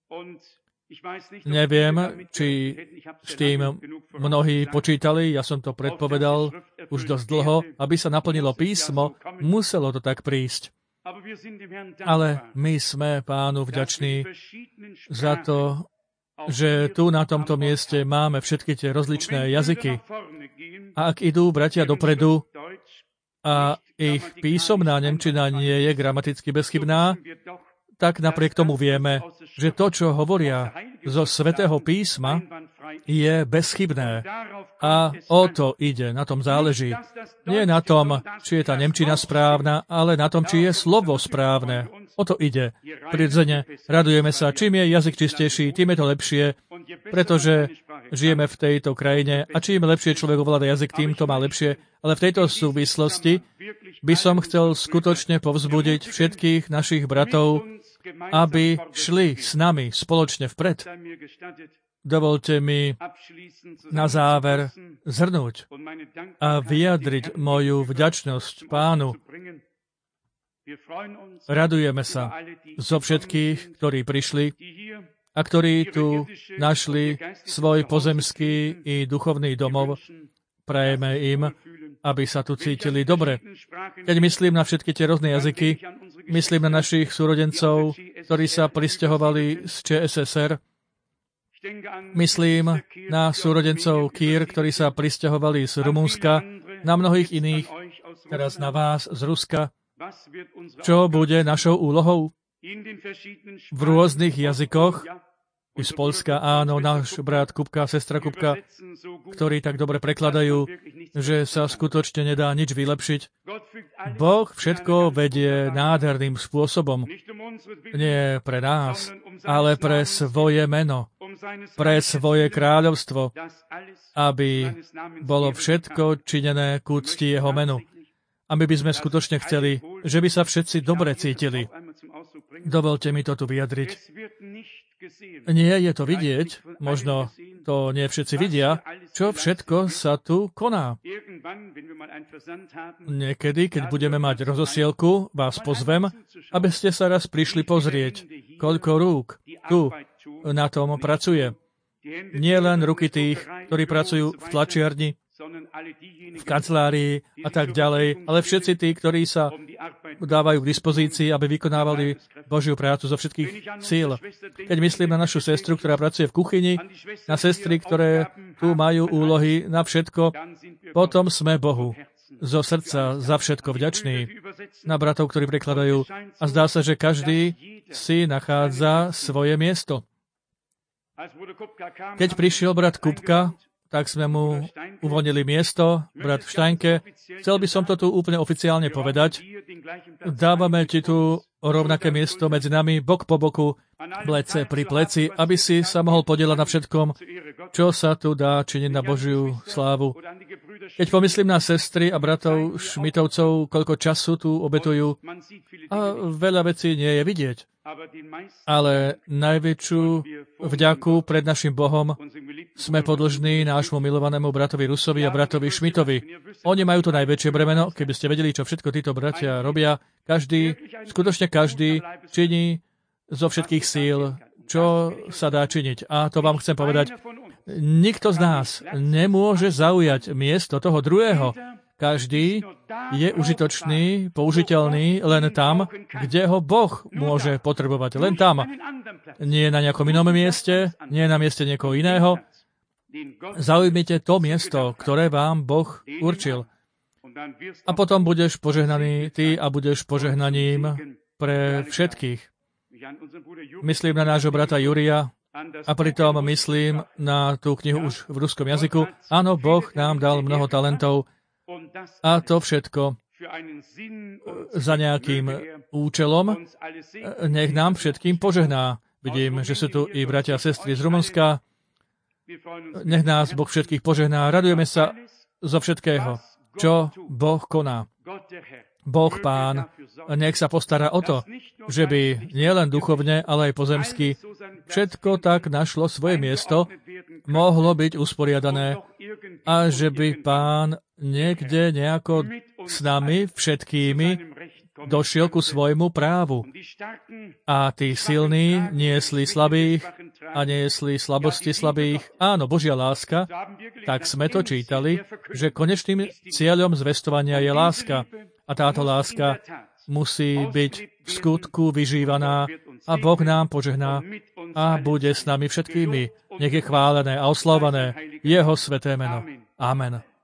Neviem, či s tým mnohí počítali, ja som to predpovedal už dosť dlho, aby sa naplnilo písmo, muselo to tak prísť. Ale my sme Pánu vďační za to, že tu na tomto mieste máme všetky tie rozličné jazyky. A ak idú bratia dopredu a ich písomná nemčina nie je gramaticky bezchybná, tak napriek tomu vieme, že to, čo hovoria zo Svätého písma, je bezchybné. A o to ide, na tom záleží. Nie na tom, či je tá nemčina správna, ale na tom, či je slovo správne. O to ide. Prirodzene radujeme sa, čím je jazyk čistejší, tým je to lepšie, pretože žijeme v tejto krajine a čím lepšie človek ovláda jazyk, tým to má lepšie. Ale v tejto súvislosti by som chcel skutočne povzbudiť všetkých našich bratov, aby šli s nami spoločne vpred. Dovolte mi na záver zhrnúť a vyjadriť moju vďačnosť Pánu. Radujeme sa zo všetkých, ktorí prišli a ktorí tu našli svoj pozemský i duchovný domov. Prajeme im, aby sa tu cítili dobre. Keď myslím na všetky tie rôzne jazyky, myslím na našich súrodencov, ktorí sa prisťahovali z ČSSR. Myslím na súrodencov Kýr, ktorí sa prisťahovali z Rumunska, na mnohých iných, teraz na vás z Ruska. Čo bude našou úlohou? V rôznych jazykoch, i z Polska, áno, náš brat Kupka, sestra Kupka, ktorí tak dobre prekladajú, že sa skutočne nedá nič vylepšiť. Boh všetko vedie nádherným spôsobom. Nie pre nás, ale pre svoje meno, pre svoje kráľovstvo, aby bolo všetko činené k úcti jeho menu. A my by sme skutočne chceli, že by sa všetci dobre cítili. Dovolte mi to tu vyjadriť. Nie je to vidieť, možno to nie všetci vidia, čo všetko sa tu koná. Niekedy, keď budeme mať rozosielku, vás pozvem, aby ste sa raz prišli pozrieť, koľko rúk tu na tom pracuje. Nie len ruky tých, ktorí pracujú v tlačiarni, v kancelárii a tak ďalej, ale všetci tí, ktorí sa dávajú k dispozícii, aby vykonávali Božiu prácu zo všetkých síl. Keď myslím na našu sestru, ktorá pracuje v kuchyni, na sestry, ktoré tu majú úlohy na všetko, potom sme Bohu zo srdca za všetko vďační. na bratov, ktorí prekladajú. A zdá sa, že každý si nachádza svoje miesto. Keď prišiel brat Kupka, tak sme mu uvoľnili miesto, brat Štajnke. Chcel by som to tu úplne oficiálne povedať. Dávame ti tu rovnaké miesto medzi nami, bok po boku, plece pri pleci, aby si sa mohol podieľať na všetkom, čo sa tu dá činiť na Božiu slávu. Keď pomyslím na sestry a bratov Šmitovcov, koľko času tu obetujú, a veľa vecí nie je vidieť. Ale najväčšiu vďaku pred našim Bohom sme podĺžní nášmu milovanému bratovi Rusovi a bratovi Šmitovi. Oni majú to najväčšie bremeno, keby ste vedeli, čo všetko títo bratia robia. Každý, skutočne každý činí zo všetkých síl, čo sa dá činiť. A to vám chcem povedať, nikto z nás nemôže zaujať miesto toho druhého. Každý je užitočný, použiteľný len tam, kde ho Boh môže potrebovať. Len tam. Nie na nejakom inom mieste, nie na mieste niekoho iného. Zaujmite to miesto, ktoré vám Boh určil. A potom budeš požehnaný ty a budeš požehnaním pre všetkých. Myslím na nášho brata Júria a pritom myslím na tú knihu už v ruskom jazyku. Áno, Boh nám dal mnoho talentov a to všetko za nejakým účelom. Nech nám všetkým požehná. Vidím, že sú tu i bratia a sestry z Rumunska. Nech nás Boh všetkých požehná. Radujeme sa zo všetkého, čo Boh koná. Boh Pán, nech sa postará o to, že by nielen duchovne, ale aj pozemsky všetko tak našlo svoje miesto, mohlo byť usporiadané a že by Pán niekde nejako s nami všetkými došiel ku svojmu právu. A tí silní niesli slabých a niesli slabosti slabých. Áno, Božia láska, tak sme to čítali, že konečným cieľom zvestovania je láska. A táto láska musí byť v skutku vyžívaná a Boh nám požehná a bude s nami všetkými. Nech je chválené a oslávané jeho sväté meno. Amen.